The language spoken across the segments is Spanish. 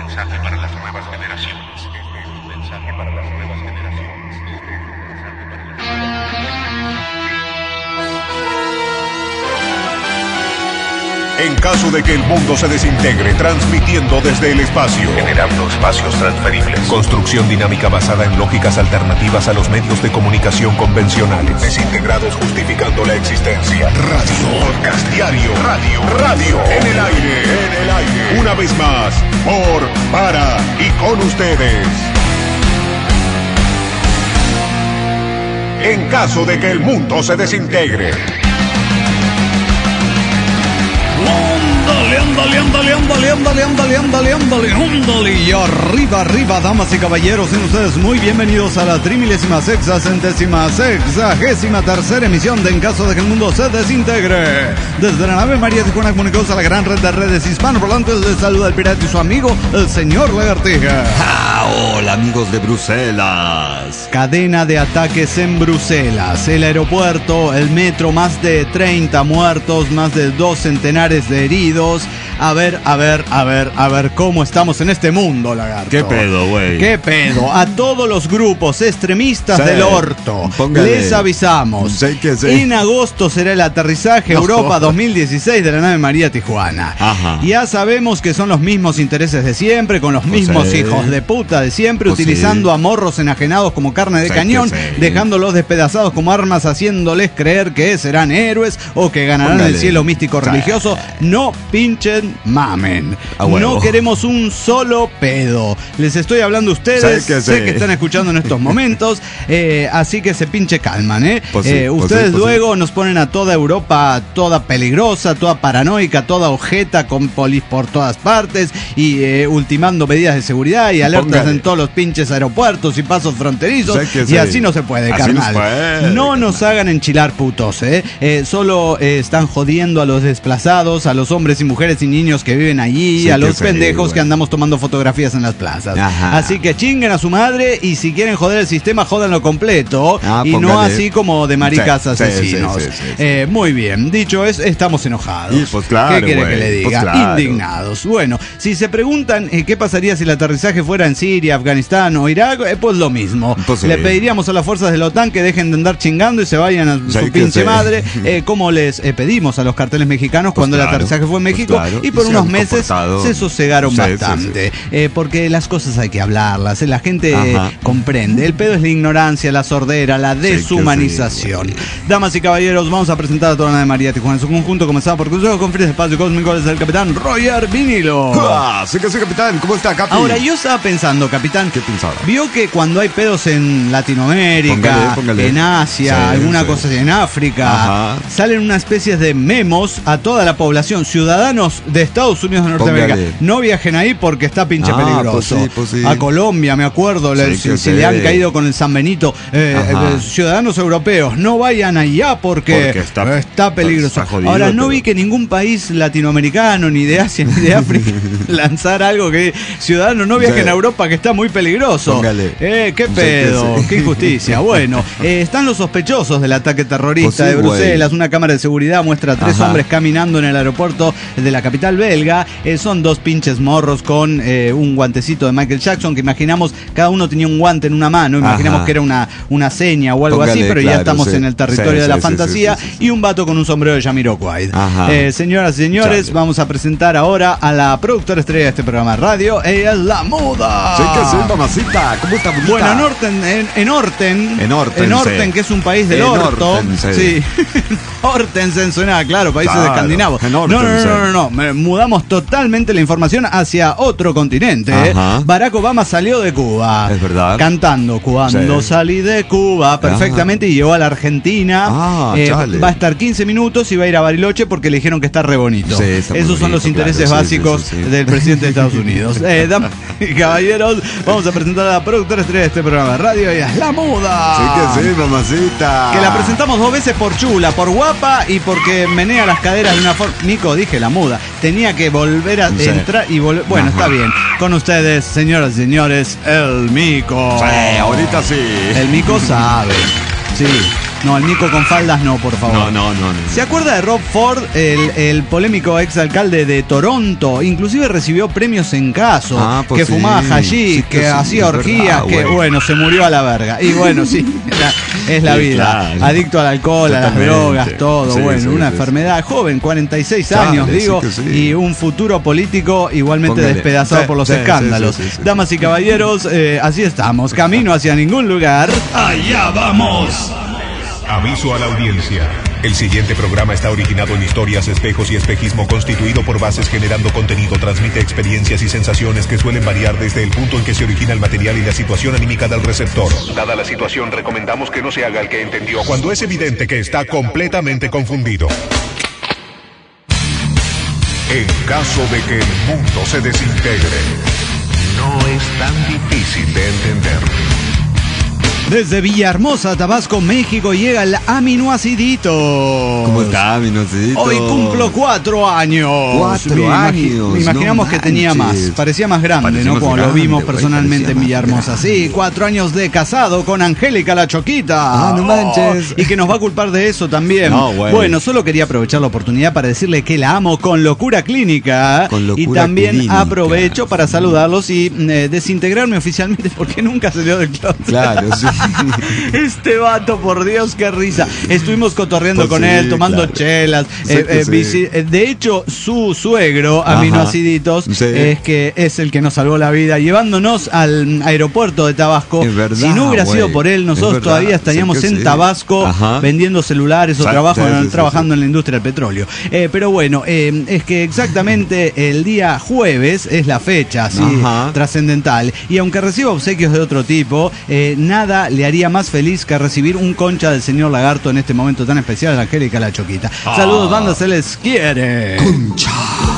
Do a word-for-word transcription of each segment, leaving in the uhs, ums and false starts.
mensaje para las nuevas generaciones. Este es un mensaje para las nuevas generaciones. Este es un mensaje para las nuevas generaciones. En caso de que el mundo se desintegre, transmitiendo desde el espacio, Generando espacios transferibles. construcción dinámica basada en lógicas alternativas a los medios de comunicación convencionales, desintegrados justificando la existencia, radio, podcast diario, radio, radio, en el aire, en el aire, una vez más, por, para y con ustedes. En caso de que el mundo se desintegre. Ándale, ándale, ándale, ándale, ándale, ándale, ándale, ándale, ándale. Y arriba, arriba, damas y caballeros, sean ustedes muy bienvenidos a la trimilésima sexagésima sexagésima tercera emisión de En caso de que el mundo se desintegre. Desde la nave María Tijuana comunicados a la gran red de redes hispanoparlantes, les saluda el pirata y su amigo, el señor Lagartija. Ah, hola amigos de Bruselas. Cadena de ataques en Bruselas, el aeropuerto, el metro, más de treinta muertos, más de dos centenares de heridos. A ver, a ver, a ver, a ver cómo estamos en este mundo, lagarto. ¿Qué pedo, güey? ¿Qué pedo? A todos los grupos extremistas Sí. del orto, Póngale. les avisamos. Sí que sí. En agosto será el aterrizaje No. Europa dos mil dieciséis de la nave María Tijuana. Ajá. Ya sabemos que son los mismos intereses de siempre, con los mismos sí. hijos de puta de siempre, Pues utilizando sí. a morros enajenados como carne de Sí cañón, que sí. dejándolos despedazados como armas, haciéndoles creer que serán héroes o que ganarán Póngale. el cielo místico Sí. religioso. No pinchen mamen. A huevo. No queremos un solo pedo. Les estoy hablando a ustedes, Sí que sé sí. que están escuchando en estos momentos, eh, así que se pinche calman, ¿eh? Pues sí, Eh, pues ustedes sí, pues luego nos ponen a toda Europa toda peligrosa, toda paranoica, toda ojeta, con polis por todas partes y eh, ultimando medidas de seguridad y alertas Póngale. en todos los pinches aeropuertos y pasos fronterizos. Sí que Y sí. así no se puede, Así carnal. no se puede, no carnal. nos hagan enchilar putos, ¿eh? Eh, solo eh, están jodiendo a los desplazados, a los hombres y mujeres y niños que viven allí, Sí a que los sí, pendejos güey. que andamos tomando fotografías en las plazas. Ajá. Así que chinguen a su madre y si quieren joder el sistema, jódanlo completo Ah, y no póngale. así como de maricas Sí, sí, asesinos. sí, sí, sí, sí. Eh, muy bien, dicho es, estamos enojados. Y pues claro, ¿Qué quiere güey, que le pues diga? claro. Indignados. Bueno, si se preguntan eh, qué pasaría si el aterrizaje fuera en Siria, Afganistán o Irak, eh, pues lo mismo. Pues sí. Le pediríamos a las fuerzas de la OTAN que dejen de andar chingando y se vayan a Sí, su que pinche sí. madre, eh, como les eh, pedimos a los carteles mexicanos Pues cuando claro, el aterrizaje fue en pues México, claro, y por y se unos han meses comportado. se sosegaron Sí, sí, bastante. Eh, porque las cosas hay que hablarlas, eh, la gente Ajá. comprende. El pedo es la ignorancia, la sordera, la que sí, deshumanización. Damas y caballeros, vamos a presentar a toda la de María Tijuana en su conjunto, comenzando por Consejo con Frío Espacio Cósmico desde el capitán Roger Vinilo. Ah, sí que sí, capitán. ¿Cómo está, capi? Ahora, yo estaba pensando, capitán, ¿Qué pensaba? vio que cuando hay pedos en Latinoamérica, Póngale, póngale. en Asia, Sí, alguna sí. cosa así, en África, Ajá. salen una especie de memos a toda la población, ciudadanos de Estados Unidos de Norteamérica. Póngale. No viajen ahí porque está pinche Ah, peligroso. pues sí, pues sí. A Colombia, me acuerdo, le- Sí si, que si sí. le han caído con el San Benito. Eh, Ajá. eh, ciudadanos europeos, no vayan allá porque, Porque está- está peligroso. está jodido, Ahora, no pero- vi que ningún país latinoamericano, ni de Asia, ni de África, lanzara algo que ciudadanos no viajen Sí. a Europa, que está muy peligroso. Póngale. Eh, qué Sí, pedo, que sí. qué injusticia. Bueno, eh, están los sospechosos del ataque terrorista Pues sí, de Bruselas. güey. Una cámara de seguridad muestra a tres Ajá. hombres caminando en el aeropuerto de la capital belga. Eh, son dos pinches morros con eh, un guantecito de Michael Jackson, que imaginamos, cada uno tenía un guante en una mano, imaginamos Ajá. que era una, una seña o algo Póngale, así, pero ya claro, estamos sí. en el territorio Sí, de la sí, sí, fantasía, sí, sí, sí. y un vato con un sombrero de Jamiroquai. Ajá. Eh, señoras y señores, Chale. vamos a presentar ahora a la productora estrella de este programa de radio. Ella es la Muda. Sí que sí, mamacita. ¿Cómo está, bonita? Bueno, en Orten, en, en Orten, En Orten, en Orten, sí. que es un país del En orto, Orten, sí. sí, Ortensen suena, claro, países Claro, escandinavos. en No, Orten, no, no, sí. no, no, no, me- mudamos totalmente la información hacia otro continente. ¿eh? Ajá. Barack Obama salió de Cuba, Es verdad. cantando cuando Sí. salí de Cuba perfectamente y llegó a la Argentina. Ah, Eh, chale. va a estar quince minutos y va a ir a Bariloche porque le dijeron que está re bonito. Sí, está muy Esos son los bonito, intereses claro, sí, sí, básicos sí, sí. del presidente de Estados Unidos. Eh, damas y caballeros, vamos a presentar a la productora estrella de este programa de radio, y es La Muda. Sí que sí, mamacita. Que la presentamos dos veces por chula, por guapa y porque menea las caderas de una forma. Nico, dije La Muda. Tenía que volver a Sí. entrar y volver. Bueno, Ajá. está bien. Con ustedes, señoras y señores, el Mico. Sí, ahorita sí. El Mico sabe. Sí. No, el Nico con faldas no, por favor. No, no, no. no. ¿Se acuerda de Rob Ford, el, el polémico exalcalde de Toronto? Inclusive recibió premios en caso, Ah, pues que sí. fumaba hashish, Sí, que que sí, hacía es orgías, verdad, que güey. bueno, se murió a la verga. Y bueno, sí, la- es la Sí, vida. claro. Adicto al alcohol, a las Totalmente. drogas, todo. Sí, bueno, sí, una sí, enfermedad joven, cuarenta y seis Chale, años, sí digo, que sí. y un futuro político igualmente Póngale. despedazado Sí, por los sí, escándalos. sí, sí, sí. Damas y caballeros, eh, así estamos. Camino hacia ningún lugar. ¡Allá vamos! Aviso a la audiencia. El siguiente programa está originado en historias, espejos y espejismo constituido por bases generando contenido. Transmite experiencias y sensaciones que suelen variar desde el punto en que se origina el material y la situación anímica del receptor. Dada la situación, recomendamos que no se haga el que entendió cuando es evidente que está completamente confundido. En caso de que el mundo se desintegre, no es tan difícil de entender. Desde Villahermosa, Tabasco, México, llega el aminoacidito. ¿Cómo está, Minocito? Hoy cumplo cuatro años. Cuatro Me imagi- años, Me imaginamos no que tenía manches. más. Parecía más grande, Parecía ¿no? más Como lo grande, vimos güey, personalmente parecía en más Villahermosa. grande. Sí, cuatro años de casado con Angélica la Choquita. Ah, no manches. Y que nos va a culpar de eso también. No, güey. Bueno, solo quería aprovechar la oportunidad para decirle que la amo con locura clínica. Con locura y también clínica. aprovecho para saludarlos y eh, desintegrarme oficialmente porque nunca salió del closet. Claro, sí. Este vato, por Dios, qué risa. Estuvimos cotorreando Pues con sí, él, tomando claro. chelas. Sí eh, que eh, sí. visi- eh, de hecho, su suegro, Ajá. Aminoaciditos, Sí. es que es el que nos salvó la vida, llevándonos al aeropuerto de Tabasco. Es verdad, si no hubiera güey. sido por él, Es nosotros verdad. todavía estaríamos Sí que en sí. Tabasco Ajá. vendiendo celulares o Sa- trabajo, sí, sí, sí, trabajando sí. en la industria del petróleo. Eh, pero bueno, eh, es que exactamente el día jueves es la fecha, así Ajá. trascendental. Y aunque reciba obsequios de otro tipo, eh, nada le haría más feliz que recibir un concha del señor Lagarto en este momento tan especial de Angélica la Choquita. Saludos, banda, se les quiere. Concha.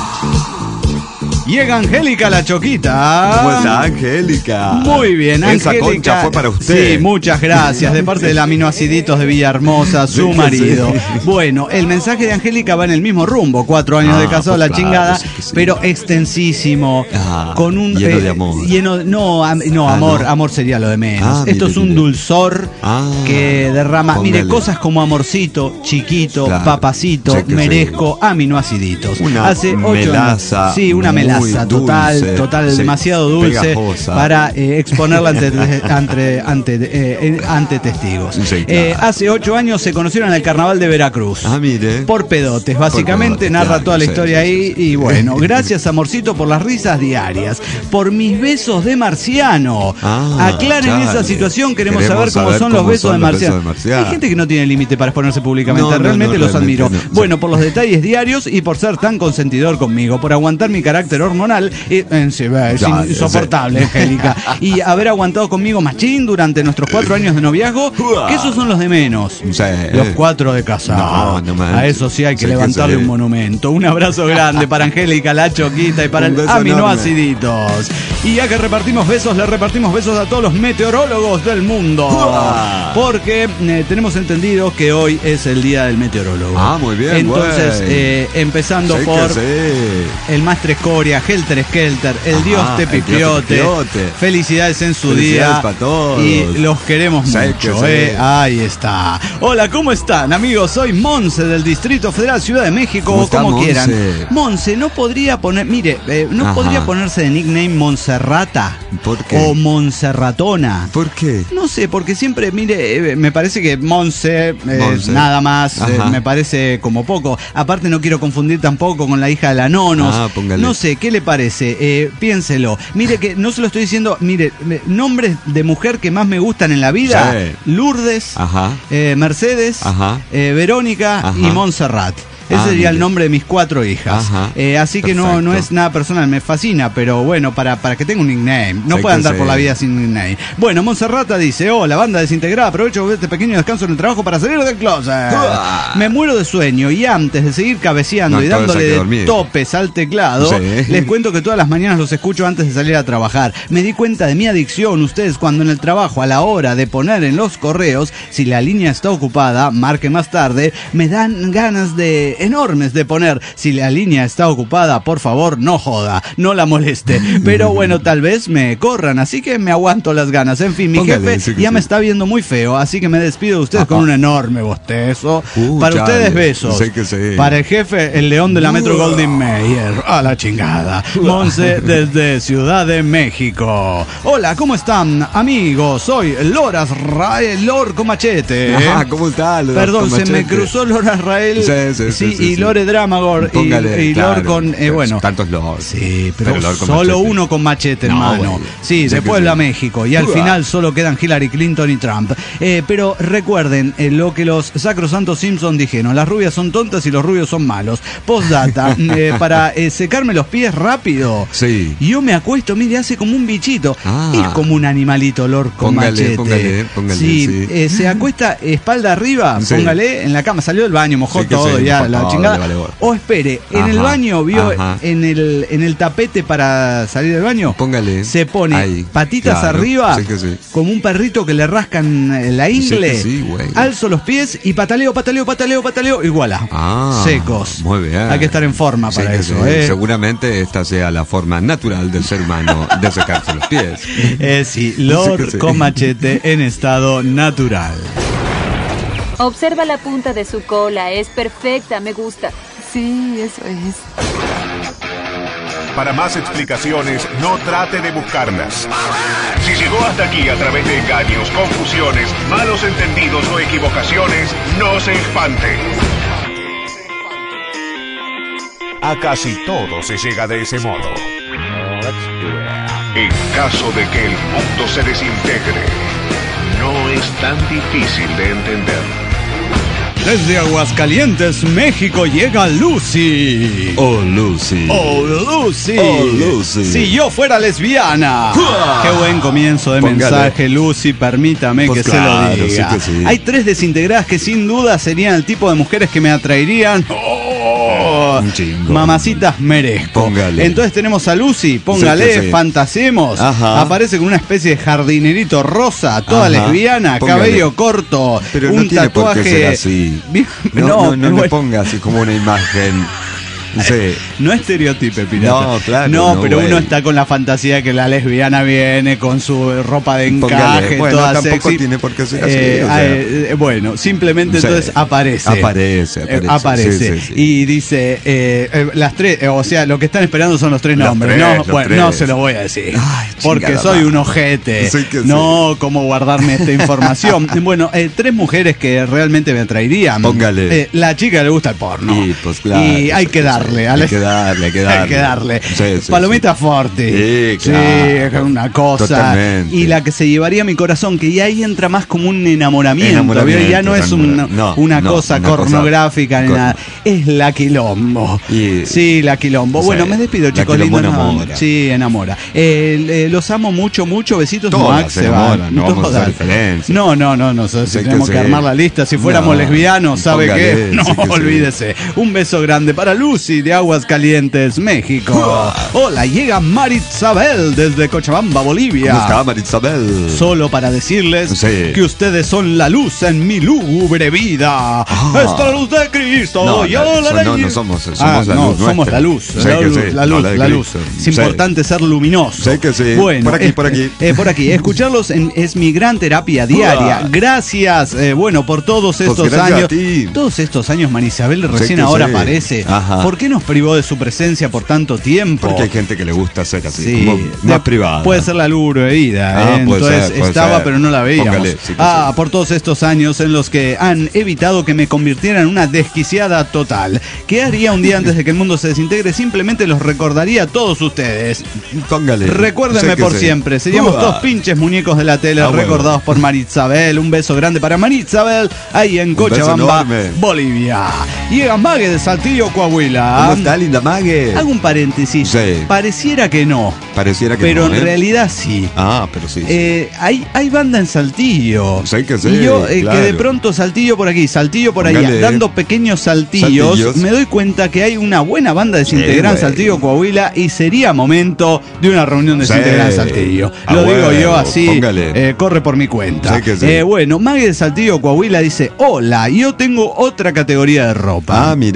Llega Angélica la Choquita. ¿Cómo está, Angélica? Muy bien, Esa Angélica. concha fue para usted. Sí, muchas gracias. De parte del aminoaciditos de Villahermosa, su Sí que marido. sí. Bueno, el mensaje de Angélica va en el mismo rumbo. Cuatro años Ah, de casado, pues la claro, chingada, sí que sí. pero extensísimo. Ah, con un lleno de amor. lleno- no, am- no, Ah, amor, no. amor sería lo de menos. Ah, Esto mire, es un mire. dulzor Ah, que derrama. Mire, póngale. cosas como amorcito, chiquito, Claro, papacito, sí que sí. merezco, aminoaciditos. Una Hace ocho melaza años. Sí, una muy melaza total, dulce, total, sí, demasiado dulce pegajosa. para eh, exponerla ante, ante, ante, eh, ante testigos. Sí, claro. Eh, hace ocho años se conocieron en el carnaval de Veracruz. Ah, mire. Por pedotes, básicamente, pedotes, narra claro, toda la sí, historia sí, ahí. sí, Y sí. bueno, gracias, amorcito, por las risas diarias. Por mis besos de marciano. Ah, Aclaren chale. esa situación, queremos, Queremos saber cómo saber son cómo los besos, son de, los marciano. besos de marciano. Hay gente que no tiene límite para exponerse públicamente, No, no, realmente no, los realmente admiro. no. Bueno, por los detalles diarios y por ser tan consentidor conmigo, por aguantar mi carácter hormonal. Y, en sí, ve, es Ya, insoportable, Angélica. Y haber aguantado conmigo machín durante nuestros cuatro años de noviazgo, que esos son los de menos. Sí. Los cuatro de casado. No, no manches. A eso sí hay que Sí que levantarle sí. un monumento. Un abrazo grande para Angélica la Choquita y para Un el beso aminoaciditos. Y ya que repartimos besos, le repartimos besos a todos los meteorólogos del mundo. ¡Uah! Porque eh, tenemos entendido que hoy es el día del meteorólogo. Ah, muy bien, Entonces, güey. eh, empezando Sí que por sí. el Mastre Escoria, Helter Skelter, el Ajá, dios el dios Tepipiote. Tepipiote. Felicidades en su Felicidades día. para todos. Y los queremos Sí mucho, que sí. eh. Ahí está. Hola, ¿cómo están, amigos? Soy Monse del Distrito Federal, Ciudad de México, ¿Cómo o está, como Monse? quieran. Monse, no podría poner, mire, eh, no Ajá. podría ponerse de nickname Monserrata. ¿Por qué? O Monserratona. ¿Por qué? No sé, porque siempre, mire, eh, me parece que Monse, eh, Monse. nada más, eh, Ajá. me parece como poco. Aparte no quiero confundir tampoco con la hija de la Nonos. Ah, póngale. No sé, ¿qué le parece? Eh, piénselo. Mire que no se lo estoy diciendo, mire, me- nombres de mujer que más me gustan en la vida. Sí. Lourdes, Ajá. eh, Mercedes, Ajá. eh, Verónica Ajá. y Montserrat. Ese Ah, sería el mire. nombre de mis cuatro hijas. Ajá. Eh, así que no, no Perfecto. es nada personal, me fascina, pero bueno, para, para que tenga un nickname. No Sí puede que andar sí. por la vida sin nickname. Bueno, Monserrata dice, hola, banda desintegrada, aprovecho este pequeño descanso en el trabajo para salir del closet. Uah. Me muero de sueño y antes de seguir cabeceando No, y entonces dándole hay que de dormir. topes al teclado, Sí. les cuento que todas las mañanas los escucho antes de salir a trabajar. Me di cuenta de mi adicción, ustedes, cuando en el trabajo, a la hora de poner en los correos, si la línea está ocupada, marque más tarde, me dan ganas de enormes de poner. Si la línea está ocupada, por favor, no joda, no la moleste. Pero bueno, tal vez me corran, así que me aguanto las ganas. En fin, mi Póngale, jefe sí que ya sí. me está viendo muy feo, así que me despido de ustedes Ajá. con un enorme bostezo. Uh, Para chale, ustedes, besos. sí que sí. Para el jefe, el león de la Metro Uh. Golden Mayer. A la chingada. Monse desde Ciudad de México. Hola, ¿cómo están, amigos? Soy Loras Rael, Lor con machete. Ajá, ¿cómo está? Loras Perdón, con se me machete? cruzó Lora Rael. Sí, sí, sí, sí, y sí. Lore Dramagor. Y, Póngale, y claro, Lor con. Eh, bueno. Tantos Lord. Sí, pero, Pero Lord con solo machete. uno con machete, No, hermano. güey. Sí, Sí de que Puebla, sí. México. Y al Uah. final solo quedan Hillary Clinton y Trump. Eh, pero recuerden eh, lo que los sacrosantos Simpson dijeron: las rubias son tontas y los rubios son malos. Postdata, eh, para eh, secarme los pies rápido. Sí. Yo me acuesto, mire, hace como un bichito. Ah. Es como un animalito, Lord con Póngale, machete. póngale, póngale, sí, sí. eh, se acuesta espalda arriba, Sí. póngale en la cama, salió del baño, mojó Sí que todo, sí, ya, mojó la todo, chingada. le vale gorro. O espere, en Ajá, el baño, vio ajá. en el, en el tapete para salir del baño. Póngale. Se pone Ahí, patitas claro, arriba, sí que sí. como un perrito que le rascan eh, la ingle. Sí que sí, güey. Alzo los pies y pataleo, pataleo, pataleo, pataleo, iguala. Ah, Secos. Muy bien. Hay que estar en forma Sí para que eso, sí. ¿eh? Seguramente esta sea la forma natural del ser humano de secarse los pies. Eh, sí, Lord Sí que sí. con machete en estado natural. Observa la punta de su cola, es perfecta, me gusta. Sí, eso es. Para más explicaciones, no trate de buscarlas. Si llegó hasta aquí a través de engaños, confusiones, malos entendidos o equivocaciones, no se espante. A casi todo se llega de ese modo. En caso de que el mundo se desintegre, no es tan difícil de entender. Desde Aguascalientes, México, llega Lucy. Oh, Lucy. Oh, Lucy. Oh, Lucy. Si yo fuera lesbiana. ¡Uah! Qué buen comienzo de Póngale. mensaje, Lucy. Permítame Pues que claro, se lo diga. sí que sí. Hay tres desintegradas que sin duda serían el tipo de mujeres que me atraerían. Oh, Un chingo. mamacitas merezco. Póngale. Entonces tenemos a Lucy. Póngale, Sí que sí. fantasemos. Ajá. Aparece con una especie de jardinerito rosa, toda Ajá. lesbiana, Póngale. cabello corto, Pero un no tiene por tatuaje. qué ser así. Bien- No, no, no, le bueno. ponga así como una imagen. Sí. No estereotipe, pirata. No, claro, No, no, pero güey. uno está con la fantasía que la lesbiana viene con su ropa de encaje, Póngale. Bueno, toda tampoco sexy. tiene por qué ser así, Eh, o sea. eh, bueno, simplemente Sí. entonces aparece. Aparece, Eh, aparece. aparece. Sí, sí, sí. Y dice, eh, eh, las tres, eh, o sea, lo que están esperando son los tres Los nombres. tres, no, los bueno, tres. no se los voy a decir. Ay, porque chingada soy madre. un ojete. Sí que sí. No, cómo guardarme esta información. Bueno, eh, tres mujeres que realmente me atraerían. Póngale. Eh, la chica que le gusta el porno. Y, pues, claro, Y hay sí, que sí. darle. a Hay la- que darle, hay que darle. Hay que darle. Sí, sí, Palomita Forti. Sí, Sí, claro. es una cosa. Totalmente. Y la que se llevaría mi corazón, que ya ahí entra más como un enamoramiento. Enamoramiento, ¿vio? Ya no es una, no, una no, cosa una cosa pornográfica ni cor- nada. Es la quilombo. Y- Sí, la quilombo. Sí, Bueno, me despido, la chicos. quilombo lindos. No, enamora. sí, enamora. Eh, eh, los amo mucho, mucho. Besitos. Todas Max se se va. enamoran, no vamos a hacer diferencia. No, no, no, no. sé si Sí que tenemos que, sí. armar la lista. Si fuéramos No, lesbianos, ¿sabe póngale, qué? No, sí que sí. olvídese. Un beso grande para Lucy de Aguascalientes, México. Hola, llega Marisabel desde Cochabamba, Bolivia. ¿Cómo está, Marisabel? Solo para decirles Sí. que ustedes son la luz en mi lúgubre vida. Ah. Es la luz de Cristo. No, yo no, la so- ley- no, no somos- somos Ah, la no, luz somos nuestra. la luz. Sí la que luz, sí, la no luz, la de la luz. Cristo. Es Sí. importante ser luminoso. Sí que sí. Bueno, Por aquí, eh, por aquí. eh, por aquí. Escucharlos en- es mi gran terapia diaria. Uah. Gracias, eh, bueno, por todos estos Pues gracias años. a ti. Todos estos años, Marisabel recién que ahora sí. aparece. Ajá. ¿Por qué nos privó de su presencia por tanto tiempo? Porque hay gente que le gusta ser así, Sí, como más de- privada. Puede ser la lúgubre vida, Ah, ¿eh? puede Entonces ser, puede estaba ser. pero no la veíamos. Póngale, sí que ah, sí. por todos estos años en los que han evitado que me convirtiera en una desquiciada total. ¿Qué haría un día antes de que el mundo se desintegre? Simplemente los recordaría a todos ustedes. Póngale. Recuérdenme Sí que por sí. siempre. Seríamos Uah. dos pinches muñecos de la tele Ah, bueno. recordados por Marisabel. Un beso grande para Marisabel ahí en beso Cochabamba, enorme. Bolivia. Llega Mague de Saltillo, Coahuila. ¿Cómo está, linda Mague? Hago un paréntesis. Sí. Pareciera que no, Pareciera que pero no, en ¿eh? realidad sí. Ah, pero sí. sí. Eh, hay, hay banda en Saltillo. Sí que sí, y yo, eh, claro. que de pronto Saltillo por aquí, Saltillo por allá, Póngale. dando pequeños saltillos, Saltillos. me doy cuenta que hay una buena banda desintegrada en güey. Saltillo, Coahuila, y sería momento de una reunión Sí. desintegrada en Saltillo. A Lo digo huevo, yo así, póngale. eh, corre por mi cuenta. Sí que sí. Eh, bueno, Maggie de Saltillo, Coahuila dice, hola, yo tengo otra categoría de ropa. Ah, mire.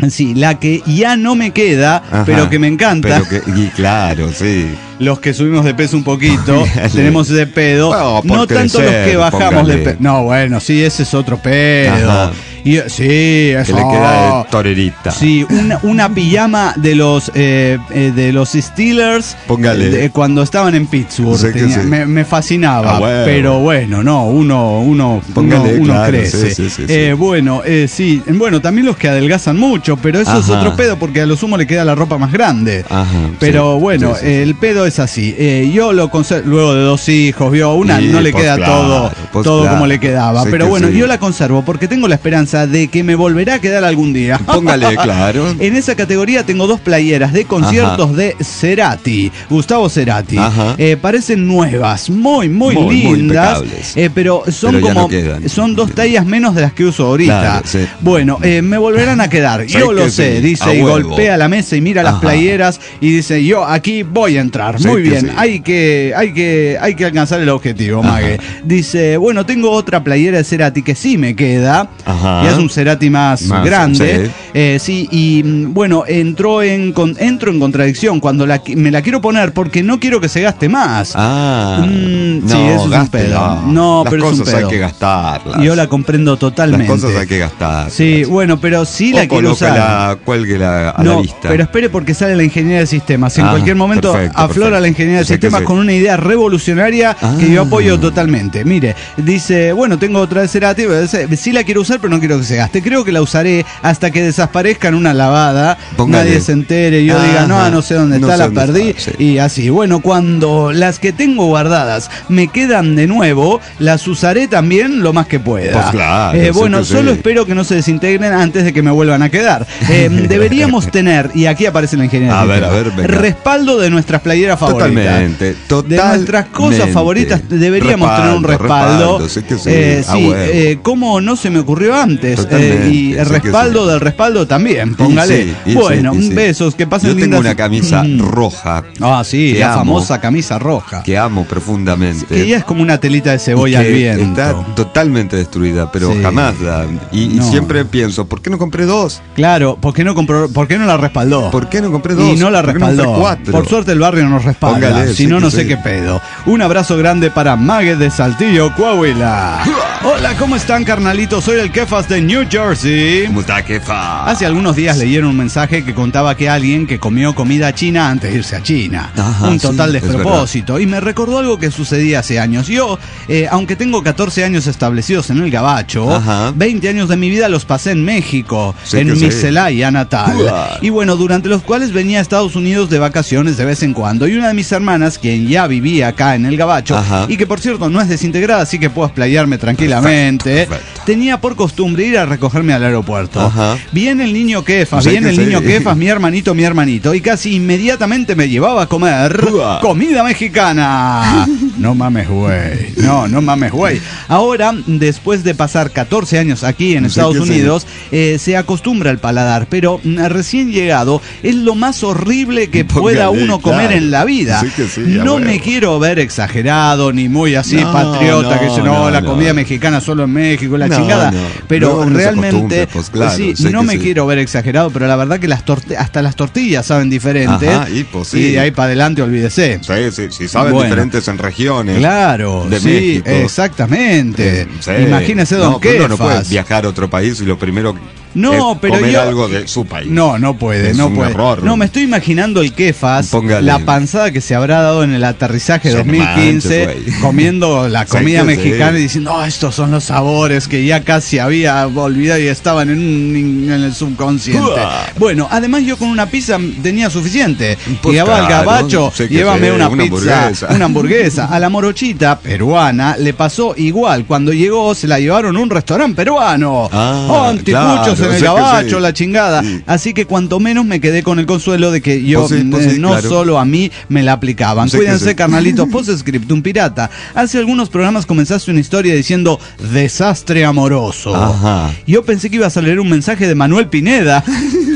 Sí, la que ya no me queda, Ajá, pero que me encanta. Pero que, y claro, sí. Los que subimos de peso un poquito, Póngale. tenemos ese pedo. Bueno, por no tanto crecer, los que bajamos de póngale. peso. No, bueno, sí, ese es otro pedo. Ajá. Y, sí, eso. Que le queda de torerita. Sí, una, una pijama de los eh, eh, de los Steelers. Póngale. de- cuando estaban en Pittsburgh. Sé que Tenía- sí. me, me fascinaba. Ah, bueno. Pero bueno, no, uno, uno, Póngale, uno, uno claro, crece. sí, sí, sí, Eh, sí. bueno, eh, sí. Bueno, también los que adelgazan mucho, pero eso es Ajá. otro pedo porque a lo sumo le queda la ropa más grande. Ajá, Pero sí, bueno, sí, sí, sí. el pedo es así. Eh, yo lo conservo, luego de dos hijos, vio, una Sí, no le pues queda claro, todo, pues todo claro. como le quedaba. Sí Pero que bueno, sí. yo la conservo porque tengo la esperanza de que me volverá a quedar algún día. Póngale, claro. En esa categoría tengo dos playeras de conciertos Ajá. de Cerati, Gustavo Cerati. Ajá. Eh, parecen nuevas, muy, muy, Muy, muy lindas. impecables. eh, pero son Pero ya como, no quedan. son dos tallas menos de las que uso ahorita. Claro, sí. Bueno, eh, me volverán a quedar. Sé Yo lo que sé, sí, dice, a y huevo. golpea la mesa y mira las Ajá. playeras y dice, yo aquí voy a entrar. Sé Muy que bien, sí. hay que, hay que, hay que alcanzar el objetivo, Ajá. Mague. Dice, bueno, tengo otra playera de Cerati que sí me queda. Ajá. Y es un Cerati más, Más, grande. sí. Eh, sí, y mm, bueno, entró en con, entro en contradicción cuando la, qui- me la quiero poner porque no quiero que se gaste más. Ah, Mm, sí, no, eso es un gástela. pedo. No, Las pero es un cosas hay pedo. que gastarlas. Yo la comprendo totalmente. Las cosas hay que gastar. Sí, bueno, pero sí la o quiero usar. colócala, cuélguela a No, la vista. pero espere porque sale la ingeniería de sistemas. En Ah, cualquier momento perfecto, aflora perfecto. la ingeniería de Sé que sistemas sí. con una idea revolucionaria que yo Ah. apoyo totalmente. Mire, dice, bueno, tengo otra de Cerati, pero dice, sí la quiero usar, pero no quiero que se gaste. Creo que la usaré hasta que desaparezca en una lavada, Póngale. nadie se entere y yo Ajá. diga, no, no sé dónde No está, sé la dónde perdí. está, sí. Y así, bueno, cuando las que tengo guardadas me quedan de nuevo, las usaré también lo más que pueda. Pues claro, Eh, sé bueno, que sí. solo espero que no se desintegren antes de que me vuelvan a quedar. Eh, deberíamos tener, y aquí aparece la ingeniería, A del ver, sistema, a ver, venga. respaldo de nuestras playeras favoritas. Totalmente, De totalmente. nuestras cosas favoritas deberíamos tener un respaldo. respaldo, sé que sí, Eh, a sí, huevo. eh, ¿cómo no se me ocurrió antes? Totalmente, Eh, y el sé que respaldo sí. del respaldo también, Y póngale. sí, y bueno, sí, y sí. besos, que pasen Yo tengo lindas- una camisa Mm. roja Ah, sí, que la amo, famosa camisa roja. que amo profundamente. Que ella es como una telita de y cebolla al que viento. está totalmente destruida, pero Sí. jamás la. Y, y No. siempre pienso, ¿por qué no compré dos? Claro, ¿por qué no compró, por qué no la respaldó? ¿Por qué no compré dos? Y no la ¿Por qué no respaldó. compré cuatro? Por suerte el barrio nos respalda. Póngale, si sí no, que no sí. sé qué pedo. Un abrazo grande para Mague de Saltillo, Coahuila. Hola, ¿cómo están, carnalitos? Soy el Kefas de New Jersey. ¿Cómo está, jefa? Hace algunos días leyeron un mensaje que contaba que alguien que comió comida china antes de irse a China. Ajá, un total sí, es despropósito. Y me recordó algo que sucedía hace años. Yo, eh, aunque tengo catorce años establecidos en el Gabacho, Ajá. veinte años de mi vida los pasé en México, Sí en que mi sí. Celaya natal. Uah. Y bueno, durante los cuales venía a Estados Unidos de vacaciones de vez en cuando. Y una de mis hermanas, quien ya vivía acá en el Gabacho, Ajá. y que por cierto no es desintegrada, así que puedo explayarme tranquilamente, Perfecto, perfecto. tenía por costumbre ir a recogerme al aeropuerto. Ajá. Viene el niño Kefas, Sí viene que el niño sí. Kefas, mi hermanito, mi hermanito, y casi inmediatamente me llevaba a comer Uah. comida mexicana. No mames, güey. No, no mames, güey. Ahora, después de pasar catorce años aquí en Sí Estados que sí. Unidos, eh, se acostumbra al paladar, pero mm, recién llegado es lo más horrible que Póngale, pueda uno comer claro. en la vida. Sí que sí, a no huevo. me quiero ver exagerado ni muy así No, patriota que no, dice, no, no, la no. comida mexicana solo en México, la No, chingada. no. Pero Luego uno se realmente, acostumbra, pues, claro, sí, sé no que me sí. quiero ver exagerado, pero la verdad que las torti- hasta las tortillas saben diferente. Ajá, y pues sí. Y de ahí para adelante olvídese. Sí, sí, sí, saben Bueno. diferentes en regiones. Claro, de sí, México. exactamente. Eh, sí. Imagínese Don no, pero uno no puede Kefas. viajar a otro país y lo primero No, es pero comer yo- algo de su país. No, no puede, Es no un puede. error. No, me estoy imaginando el Kefas, Póngale. la panzada que se habrá dado en el aterrizaje No dos mil quince, manches, güey. comiendo la Sí comida que mexicana sí. y diciendo, oh, estos son los sabores que ya casi había olvidado y estaban en, un- en el subconsciente. Uah. Bueno, además yo con una pizza tenía suficiente. Pues Llegaba al claro, gabacho, sé que llévame sí, una, una pizza, hamburguesa. una hamburguesa. A la morochita peruana le pasó igual. Cuando llegó se la llevaron a un restaurante peruano. Ah, oh, anticuchos claro, en el sé que gabacho, sí. la chingada. Sí. Así que cuanto menos me quedé con el consuelo de que yo, Pues sí, pues eh, sí, no claro. solo a mí me la aplicaban. Sé que Cuídense, sí. carnalitos. Postscriptum pirata. Hace algunos programas comenzaste una historia diciendo desastre amoroso. Ajá. Yo pensé que ibas a leer un mensaje de Manuel Pineda.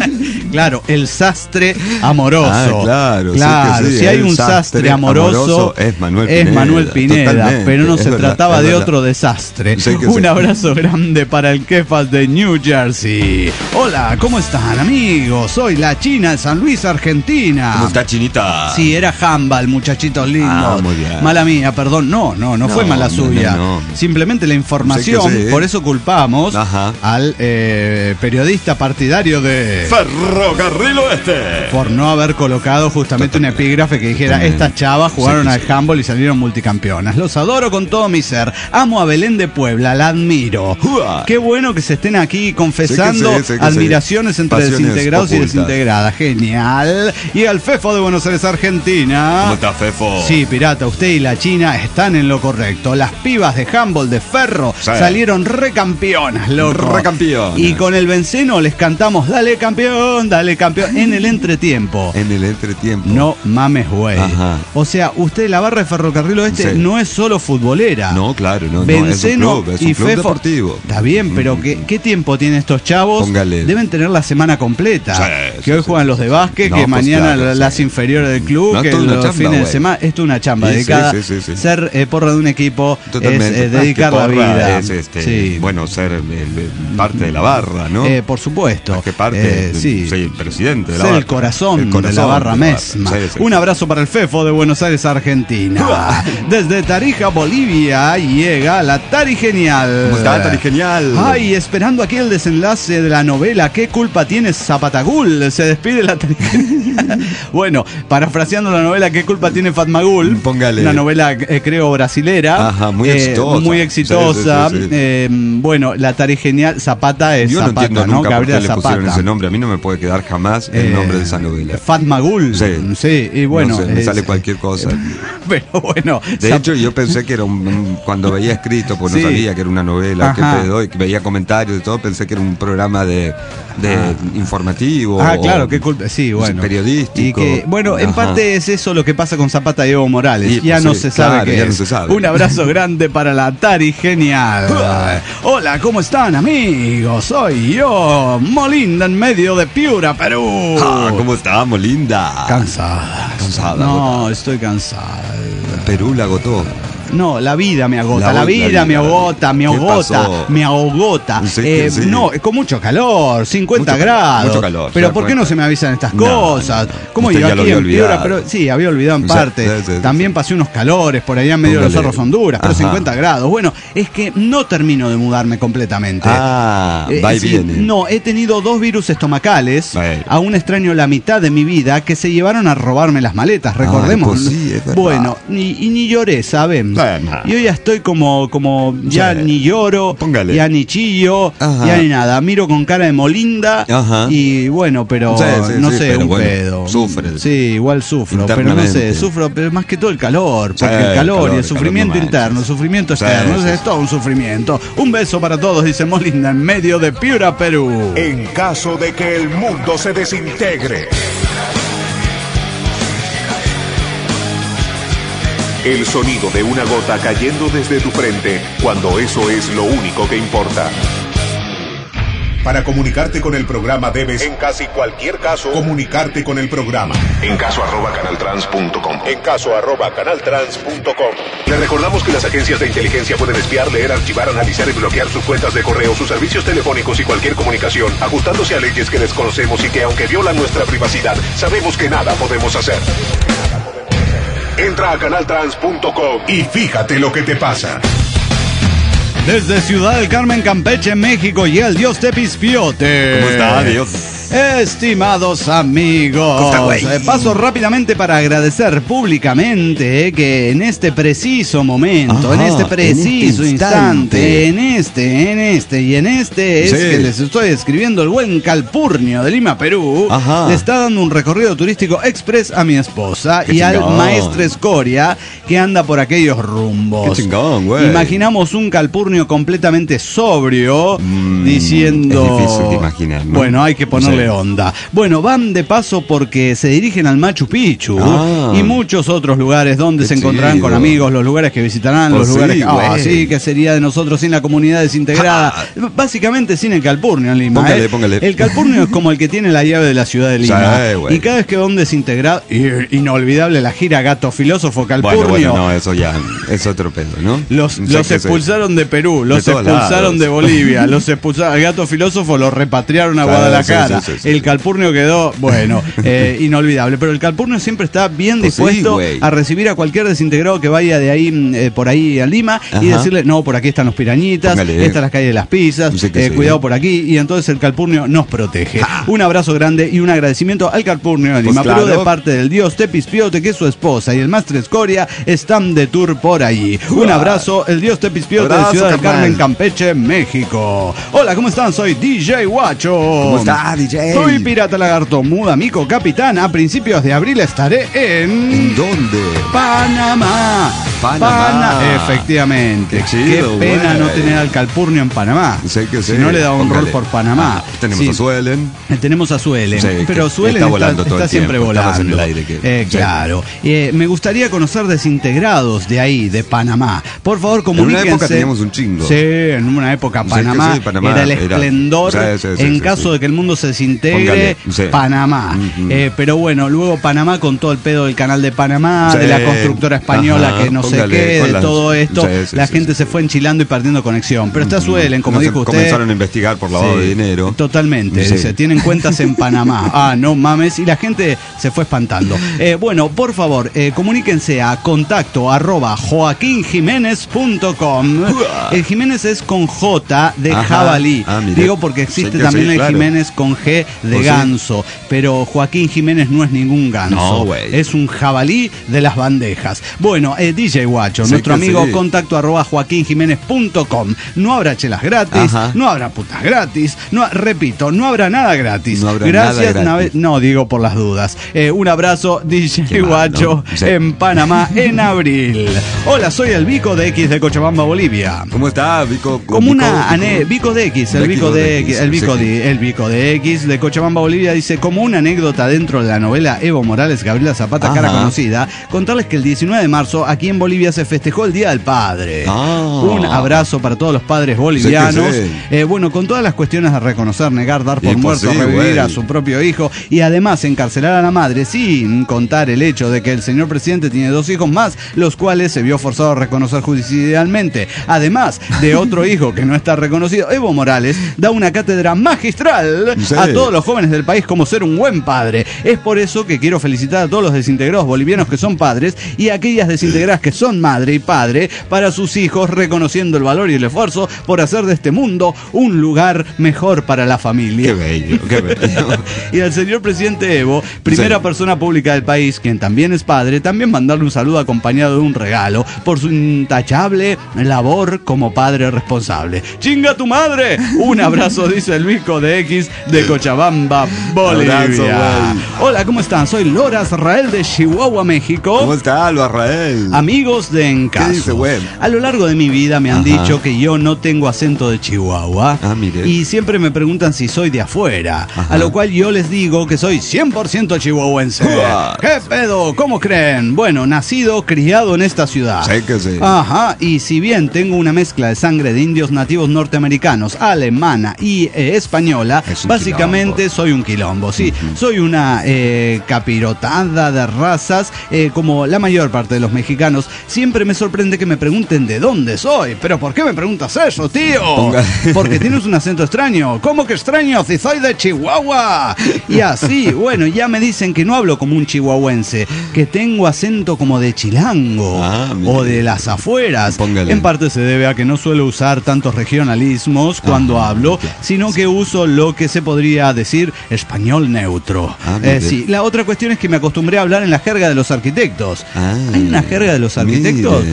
Claro, el sastre amoroso. Ah, claro, claro. sí que sí, si hay el un sastre, sastre amoroso, amoroso es Manuel es Pineda, Manuel Pineda, totalmente, pero no es se verdad, trataba es de verdad. otro desastre. Sí que Un sí. abrazo grande para el Kefas de New Jersey. Hola, ¿cómo están, amigos? Soy la China de San Luis, Argentina. ¿Cómo está, Chinita? Sí, era handball, muchachitos lindos. Ah, muy bien. Mala mía, perdón. No, no, no, No, fue mala no, suya. no, no. Simplemente la información, Sé que sí. por eso culpamos Ajá. al eh, periodista partidario de... Ferrocarril Oeste. por no haber colocado justamente un epígrafe que dijera: Totalmente. estas chavas jugaron Sí, al sí. handball y salieron multicampeonas. Los adoro con todo mi ser. Amo a Belén de Puebla, la admiro. Uah. Qué bueno que se estén aquí confesando Sí que sí, sí que admiraciones sí. entre Pasiones desintegrados y ocultas. desintegradas. Genial. Y al Fefo de Buenos Aires, Argentina. ¿Cómo está, Fefo? Sí, pirata, usted y la China están en lo correcto. Las pibas de handball de Ferro Sí. salieron recampeonas, loco. Recampeonas. Y con el Benceno les cantamos: dale campeón, dale campeón, en el entretiempo. En el entretiempo. No mames, güey. Ajá. O sea, usted, la barra de Ferrocarril Oeste Sí. no es solo futbolera. No, claro, no, no, Benceno es un club, es un y club Fefo. deportivo. Está bien, pero Mm. ¿qué, qué tiempo tienen estos chavos? Póngale. Deben tener la semana completa. Sí, que sí, hoy sí. juegan los de básquet, No, que pues mañana claro, las sí. inferiores del club, No, que esto es una los chamba, fines de güey. semana. Esto es una chamba Sí, sí, dedicada. sí, sí, sí. Ser eh, porra de un equipo Totalmente. es eh, Más dedicar que la porra vida. Es, este, Sí. bueno, ser el- el- parte de la barra, ¿no? Eh, por supuesto. Más que parte, Eh, sí. soy el presidente de la Ser barra. el corazón, El corazón de la barra de la misma. barra. Sí, sí. Un abrazo para el Fefo de Buenos Aires, Argentina. Desde Tarija, Bolivia, llega la Tari Genial. ¿Cómo está, Tari Genial? Ay, esperando aquí el desenlace de la novela ¿Qué culpa tiene Zapatagul? Se despide la Tari Genial. Bueno, parafraseando la novela ¿Qué culpa tiene Fatmagul? Póngale. Una novela, eh, creo, brasilera. Ajá, muy Eh, exitosa. muy exitosa. Sí, sí, sí, sí. Eh, bueno, la Tari Genial, Zapata es Yo no Zapata, entiendo ¿no? nunca por qué Gabriela le Zapata. pusieron ese nombre. A mí no me puede quedar jamás el Eh, nombre de esa novela. Fatmagul. Sí. Sí, y bueno. No sé, me es- sale cualquier cosa. Pero bueno. De Zap- hecho, yo pensé que era un, un- cuando veía escrito, pues no Sí. sabía que era una novela, qué Ajá. pedo, y que veía comentarios y todo, pensé que era un programa de, de informativo. Ah, o claro, qué culpa. Sí, bueno. periodístico. Y que, bueno, en Ajá. parte es eso lo que pasa con Zapata y Evo Morales. Y, ya pues, no sí, se sabe claro, qué ya no es. se sabe. Un abrazo grande para la Tari Genial. Hola, ¿cómo están, amigos? Soy yo, Molinda, en medio de Piura, Perú. Ah, ¿cómo estamos, linda? Cansada. Cansada, No, agotada. estoy cansada. Perú la agotó. No, la vida me agota, la, La- vida, la vida, me la vida. agota, me ¿Qué agota, pasó? me agota. Sí que Eh, sí. No, es con mucho calor, cincuenta Mucho calor, grados. mucho calor, Pero se da ¿por qué cuenta. no se me avisan estas No, cosas? no, no. ¿Cómo Usted yo ya lo aquí había en Piura? olvidado. Pero sí, había olvidado en Sí, parte. sí, sí, sí. También pasé unos calores por allá en medio de los Póngale. Cerros Honduras, pero Ajá. cincuenta grados. Bueno, es que no termino de mudarme completamente. Ah, Eh, va y sí, viene. No, he tenido dos virus estomacales. Bueno. Aún extraño la mitad de mi vida que se llevaron a robarme las maletas, recordemos. pues sí, es verdad. Bueno, ni, y ni lloré, ¿saben? Bueno. Yo ya estoy como, como ya Sí. ni lloro, Póngale. ya ni chillo, Ajá. ya ni nada. Miro con cara de Molinda Ajá. y bueno, pero Sí, sí, no sí, sé, pero un bueno, pedo. sufre. Sí, igual sufro, pero no sé, Internamente. sufro, pero más que todo el calor, porque Sí, el el calor, calor, y el el sufrimiento calor no interno, el manches. sufrimiento Sí, externo, sí, es sí. todo un sufrimiento. Un beso para todos, dice Molinda, en medio de Piura, Perú. En caso de que el mundo se desintegre. El sonido de una gota cayendo desde tu frente cuando eso es lo único que importa. Para comunicarte con el programa debes, en casi cualquier caso, comunicarte con el programa. En caso arroba canaltrans punto com. En caso arroba canaltrans punto com. Le recordamos que las agencias de inteligencia pueden espiar, leer, archivar, analizar y bloquear sus cuentas de correo, sus servicios telefónicos y cualquier comunicación, ajustándose a leyes que desconocemos y que, aunque violan nuestra privacidad, sabemos que nada podemos hacer. Entra a canaltrans punto com Y fíjate lo que te pasa. Desde Ciudad del Carmen, Campeche, México, y el Dios te pispiote. ¿Cómo está, Dios? Estimados amigos, ¿Cómo está, güey? eh, paso rápidamente para agradecer públicamente que en este preciso momento, Ajá, en este en preciso este instante, instante, en este, en este y en este es Sí. que les estoy escribiendo el buen Calpurnio de Lima, Perú. Ajá. Le está dando un recorrido turístico express a mi esposa Qué y al chingón. maestro Escoria que anda por aquellos rumbos. Qué chingón, güey. Imaginamos un Calpurnio completamente sobrio Mm, diciendo... es difícil de imaginar, ¿no? Bueno, hay que ponerle ponerle onda. Bueno, van de paso porque se dirigen al Machu Picchu Ah. y muchos otros lugares donde Qué se encontrarán chido. con amigos, los lugares que visitarán, Oh, los sí, lugares que, ah, güey. sí, que sería de nosotros sin la comunidad desintegrada. Ah. Básicamente sin el Calpurnio en Lima. Póngale, ¿eh? póngale. El Calpurnio es como el que tiene la llave de la ciudad de Lima. Sí, güey. Y cada vez que va un desintegrado, y- inolvidable la gira Gato Filósofo Calpurnio. Bueno, bueno, no, eso ya es otro pedo, ¿no? Los, Sí, los que expulsaron de Perú, los todos expulsaron lados. de Bolivia, los expulsaron. Al Gato Filósofo lo repatriaron a Sí, Guadalajara. sí, sí, sí, el sí. Calpurnio quedó, bueno, eh, inolvidable. Pero el Calpurnio siempre está bien Pues sí, dispuesto güey. a recibir a cualquier desintegrado que vaya de ahí, eh, por ahí a Lima, y Ajá. decirle, no, por aquí están los pirañitas, Póngale. esta es la calle de las pizzas, Sí que eh, sí. cuidado por aquí. Y entonces el Calpurnio nos protege. Un abrazo grande y un agradecimiento al Calpurnio de Lima, Pues pero claro. de parte del dios Tepispiote, que es su esposa, y el Mastre Escoria están de tour por allí. Un abrazo, el dios Tepispiote de Abrazo, Ciudad del carnal. Carmen, Campeche, México. Hola, ¿cómo están? Soy D J Guacho. ¿Cómo está, D J? Soy Pirata Lagarto, muda, mico, capitán. A principios de abril estaré en... ¿En dónde? Panamá. Panamá. Pana- Efectivamente. Qué chido, pena güey. no tener al Calpurnio en Panamá. Sé que si sí. no le da un Póngale. rol por Panamá. Ah, tenemos Sí. a Suelen. Eh, Tenemos a Suelen, Sí, pero que Suelen está está, volando todo está el siempre tiempo, está más volando. en el aire que- Eh, sí. Claro. Eh, me gustaría conocer desintegrados de ahí, de Panamá. Por favor, En comuníquense. una época teníamos un chingo. Sí, en una época Sí, Panamá, que sí, Panamá era el era- esplendor Sí, sí, sí, en sí, caso sí. de que el mundo se desintegre. Póngale, sí. Panamá. Ujú. Eh, pero bueno, luego Panamá con todo el pedo del canal de Panamá, Sí. de la constructora española Ajá, que no sé póngale, qué, con de las- todo esto, sí, sí, la sí, gente sí. se fue enchilando y perdiendo conexión. Pero está Suelen, como Nos dijo usted. Comenzaron a investigar por lavado Sí, de dinero. Totalmente, Sí. dice, tienen cuentas en Panamá. Ah, no mames, y la gente se fue espantando. Eh, bueno, por favor, eh, comuníquense a contacto arroba joaquinjiménez punto com. El Jiménez es con J de Ajá. jabalí. Ah, mire. Digo porque existe Sí que también sí, el claro. Jiménez con G de Pues sí. ganso. Pero Joaquín Jiménez no es ningún ganso. No, güey. Es un jabalí de las bandejas. Bueno, eh, D J Guacho, Sí nuestro que amigo, sí. contacto arroba joaquinjiménez punto com. No habrá chelas gratis, Ajá. no habrá putas gratis, no, repito, no habrá nada gratis. No habrá Gracias, nada nave- gratis. no digo por las dudas. Eh, un abrazo, D J Qué mal, Guacho, ¿no? Sí. en Panamá en abril. Hola, soy el Vico de X de Cochabamba, Bolivia. ¿Cómo está, Vico? Como una Vico? ane Vico de X, el De Vico de X, el Vico sí. de el Vico de X de Cochabamba, Bolivia, dice, como una anécdota dentro de la novela Evo Morales, Gabriela Zapata, cara Ajá. conocida, contarles que el diecinueve de marzo aquí en Bolivia se festejó el Día del Padre. Ah. Un abrazo para todos los padres bolivianos. Sí que sí. Eh, bueno, con todas las cuestiones de reconocer, negar, dar por Y pues muerto, sí, revivir güey. a su propio hijo y además encarcelar a la madre sin contar el hecho de que el señor presidente tiene dos hijos más, los cuales se vio forzado a reconocer judicialmente. Además de otro hijo que no está reconocido, Evo Morales da una cátedra magistral Sí. a todos los jóvenes del país como ser un buen padre. Es por eso que quiero felicitar a todos los desintegrados bolivianos que son padres y a aquellas desintegradas que son madre y padre para sus hijos, reconociendo el valor y el esfuerzo por hacer de este mundo un lugar mejor para la familia. Qué bello, qué bello. Y al señor presidente Evo, primera Sí. persona pública del país, quien también es padre, también mandarle un saludo acompañado de un regalo por su intachable labor como padre responsable. ¡Chinga tu madre! Un abrazo, dice el Vico de X de Cochabamba, Bolivia. Abrazo, güey. Hola, ¿cómo están? Soy Lora Israel de Chihuahua, México. ¿Cómo está, Alba Rael? Amigos de Encaso. ¿Qué dice, güey? A lo largo de mi vida me han Ajá. dicho que yo no tengo acento de Chihuahua. Ah, mire. Y siempre me preguntan si soy de afuera. Ajá. A lo cual yo les digo que soy cien por ciento chihuahuense. Uah. ¿Qué pedo? ¿Cómo creen? Bueno, nacido, criado en esta ciudad. Sé que sí. Ajá, y si bien tengo una mezcla de sangre de indios nativos norteamericanos, alemana y eh, española, Es un básicamente quilombo. soy un quilombo, sí. Soy una eh, capirotada de razas, eh, como la mayor parte de los mexicanos. Siempre me sorprende que me pregunten de dónde soy. ¿Pero por qué me preguntas eso, tío? Ponga- Porque tienes un acento extraño. ¿Cómo que extraño si soy de Chihuahua? Y así, bueno, ya me dicen que no hablo como un chihuahuense, que tengo acento como de chilango Ah, mire. o de las afueras. Póngale. En parte se debe a que no suelo usar tantos regionalismos cuando Ajá, hablo, claro. sino que uso lo que se podría decir español neutro. Ah, Eh, mire. sí, la otra cuestión es que me acostumbré a hablar en la jerga de los arquitectos. Ah, ¿Hay una jerga de los arquitectos? mire.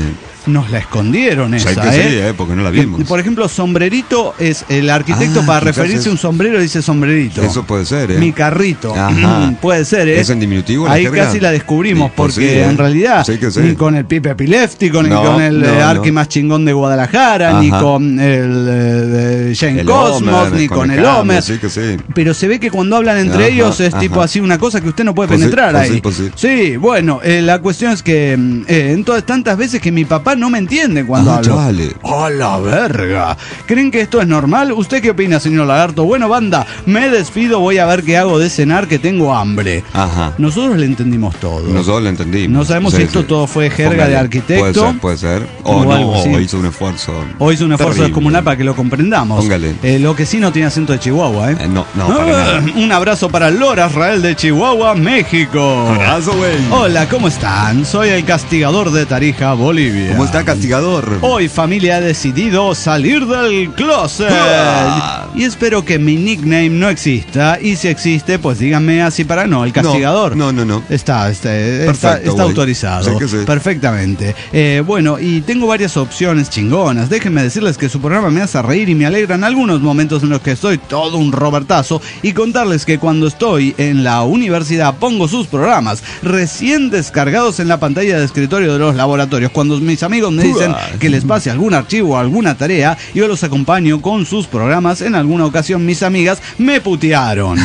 nos la escondieron esa, Sé que ¿eh? sí, ¿eh? Porque no la vimos. Por ejemplo, sombrerito es el arquitecto Ah, para quizás referirse a un es- sombrero dice sombrerito. Eso puede ser, ¿eh? Mi carrito. Ajá. Puede ser, ¿eh? ¿Es en diminutivo la Ahí jerga? casi la descubrimos, Sí, pues porque sí, ¿eh? en realidad Sí que sí. ni con el Pipe Pilefti, ni No, con el no, eh, Arqui no. más chingón de Guadalajara, Ajá. ni con el eh, de Jane El Cosmos, Homer, ni con, el Hammer, Homer. Sí que sí. Pero se ve que cuando hablan entre Ajá, ellos es ajá. tipo así una cosa que usted no puede Pues sí, penetrar pues ahí. sí, pues sí. Sí, bueno, eh, la cuestión es que mm, eh, en todas tantas veces que mi papá no me entiende cuando Ah, hablo. chale. ¡A la verga! ¿Creen que esto es normal? ¿Usted qué opina, señor Lagarto? Bueno, banda, me despido, voy a ver qué hago de cenar, que tengo hambre. Ajá. Nosotros le entendimos todo. Nosotros lo entendimos. No sabemos Sí, si esto sí. todo fue jerga Póngale. de arquitecto. Puede ser, puede ser. O O no, algo así. o hizo un esfuerzo. O hizo un esfuerzo terrible. descomunal para que lo comprendamos. Póngale. Eh, lo que sí no tiene acento de Chihuahua, ¿eh? Eh, no, no, para nada. Un abrazo para Lora Israel de Chihuahua, México. Abrazo, güey. Hola, ¿cómo están? Soy el castigador de Tarija, Bolivia. ¿Cómo está, castigador? Hoy familia ha decidido salir del closet. Ah. Y espero que mi nickname no exista. Y si existe, pues díganme así para no, el castigador. No, no, no. no. Está, está, está, Perfecto, está güey. autorizado. Sí que sí. Perfectamente. Eh, bueno, y tengo varias opciones chingonas. Déjenme decirles que su programa me hace reír y me alegra en algunos momentos en los que estoy todo un Robertazo. Y contarles que cuando estoy en la universidad pongo sus programas recién descargados en la pantalla de escritorio de los laboratorios. Cuando mis amigos me dicen Uah. que les pase algún archivo o alguna tarea, yo los acompaño con sus programas. En alguna ocasión mis amigas me putearon.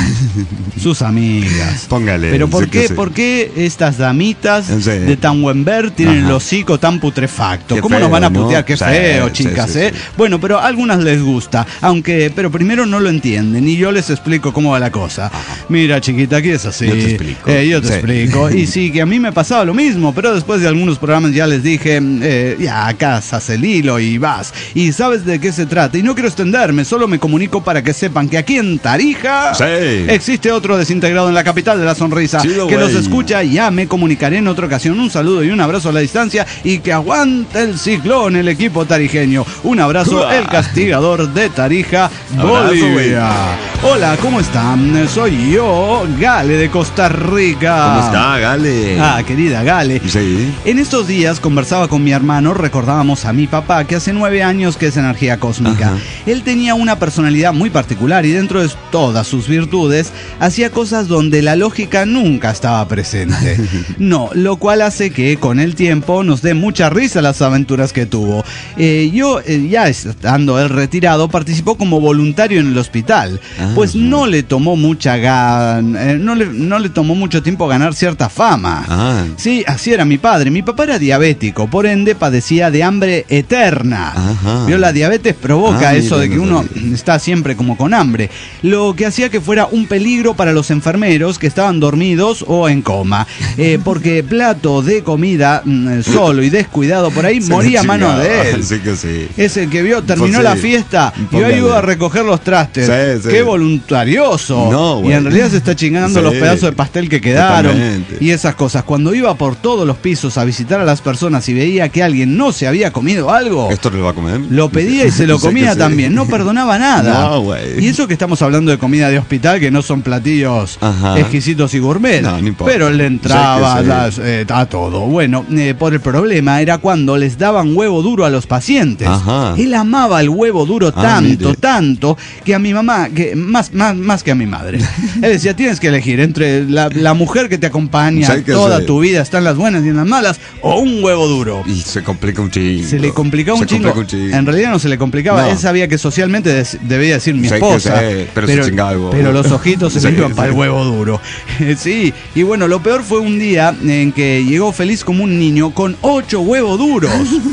Sus amigas. Póngale. Pero ¿por sí que qué, sí. ¿por qué estas damitas Sí. de Tanwenber tienen Ajá. el hocico tan putrefacto? Qué ¿Cómo feo, nos van a ¿no? putear? Qué Sí, feo, sí, chicas, sí, ¿eh? sí. Bueno, pero a algunas les gusta, aunque, pero primero no lo entienden y yo les explico cómo va la cosa. Mira, chiquita, aquí es así. Yo te explico. Eh, yo te Sí. explico. Y sí, que a mí me pasaba lo mismo, pero después de algunos programas ya les dije, eh, ya, cazas el hilo y vas. Y sabes de qué se trata. Y no quiero extenderme, solo me comunico para que sepan que aquí en Tarija Sí. existe otro desintegrado en la capital de la sonrisa Chido, que los güey. escucha. Ya me comunicaré en otra ocasión. Un saludo y un abrazo a la distancia y que aguante el ciclón el equipo tarijeño. Un abrazo, Uah. el castigador de Tarija, Abrazo, Bolivia. Hola, ¿cómo están? Soy yo, Gale de Costa Rica. ¿Cómo está, Gale? Ah, querida Gale. Sí. En estos días conversaba con mi hermano, recordábamos a mi papá que hace nueve años que es energía cósmica. Ajá. Él tenía una personalidad muy particular y dentro de todas sus virtudes hacía cosas donde la lógica nunca estaba presente. No, lo cual hace que con el tiempo nos dé mucha risa las aventuras que tuvo. Eh, yo, eh, ya estando él retirado, participó como voluntario en el hospital, Ah, pues ajá. no le tomó mucha gan eh, no, le, no le tomó mucho tiempo ganar cierta fama. Ah. Sí, así era mi padre. Mi papá era diabético, por ende padecía de hambre eterna. Ajá. Vio, la diabetes provoca Ah, eso mira, de que no uno sabía. está siempre como con hambre, lo que hacía que fuera un peligro para los enfermeros que estaban dormidos o en coma, eh, porque plato de comida mm, solo y descuidado por ahí Se moría a le mano chingaba. de él. Sí que sí. Es el que vio, terminó Pues la sí. fiesta y Póngale. ayudó a recoger los trastes. Sí, sí. Qué voluntarioso. No, y güey. en realidad se está chingando Sí. los pedazos de pastel que quedaron Totalmente. y esas cosas. Cuando iba por todos los pisos a visitar a las personas y veía que alguien no se había comido algo, ¿Esto lo va a comer? lo pedía y se lo Sí que comía sí. también. No perdonaba nada. No, güey. Y eso que estamos hablando de comida de hospital, que no son platillos Ajá. exquisitos y gourmet. No, no importa. Pero él le entraba Sí que sí. las- eh, a todo. Bueno, eh, por el problema era cuando les daban huevo duro a los pacientes. Ajá. Él amaba el huevo duro Ah, tanto, mire. tanto, que a mi mamá, que más, más, más que a mi madre. Él decía, tienes que elegir entre la, la mujer que te acompaña Sí que toda sí. tu vida, está en las buenas y en las malas, o un huevo duro. Y se complica un chingo. Se le complicaba un Se chingo. complica un chingo. En realidad no se le complicaba. No. Él sabía que socialmente des- debía decir mi Sé que esposa. sé, pero se chingaba algo. pero los ojitos se Sí, le iban sí. para el huevo duro. Sí. Y bueno, lo peor fue un día en que llegó feliz como un niño con ocho huevos duros.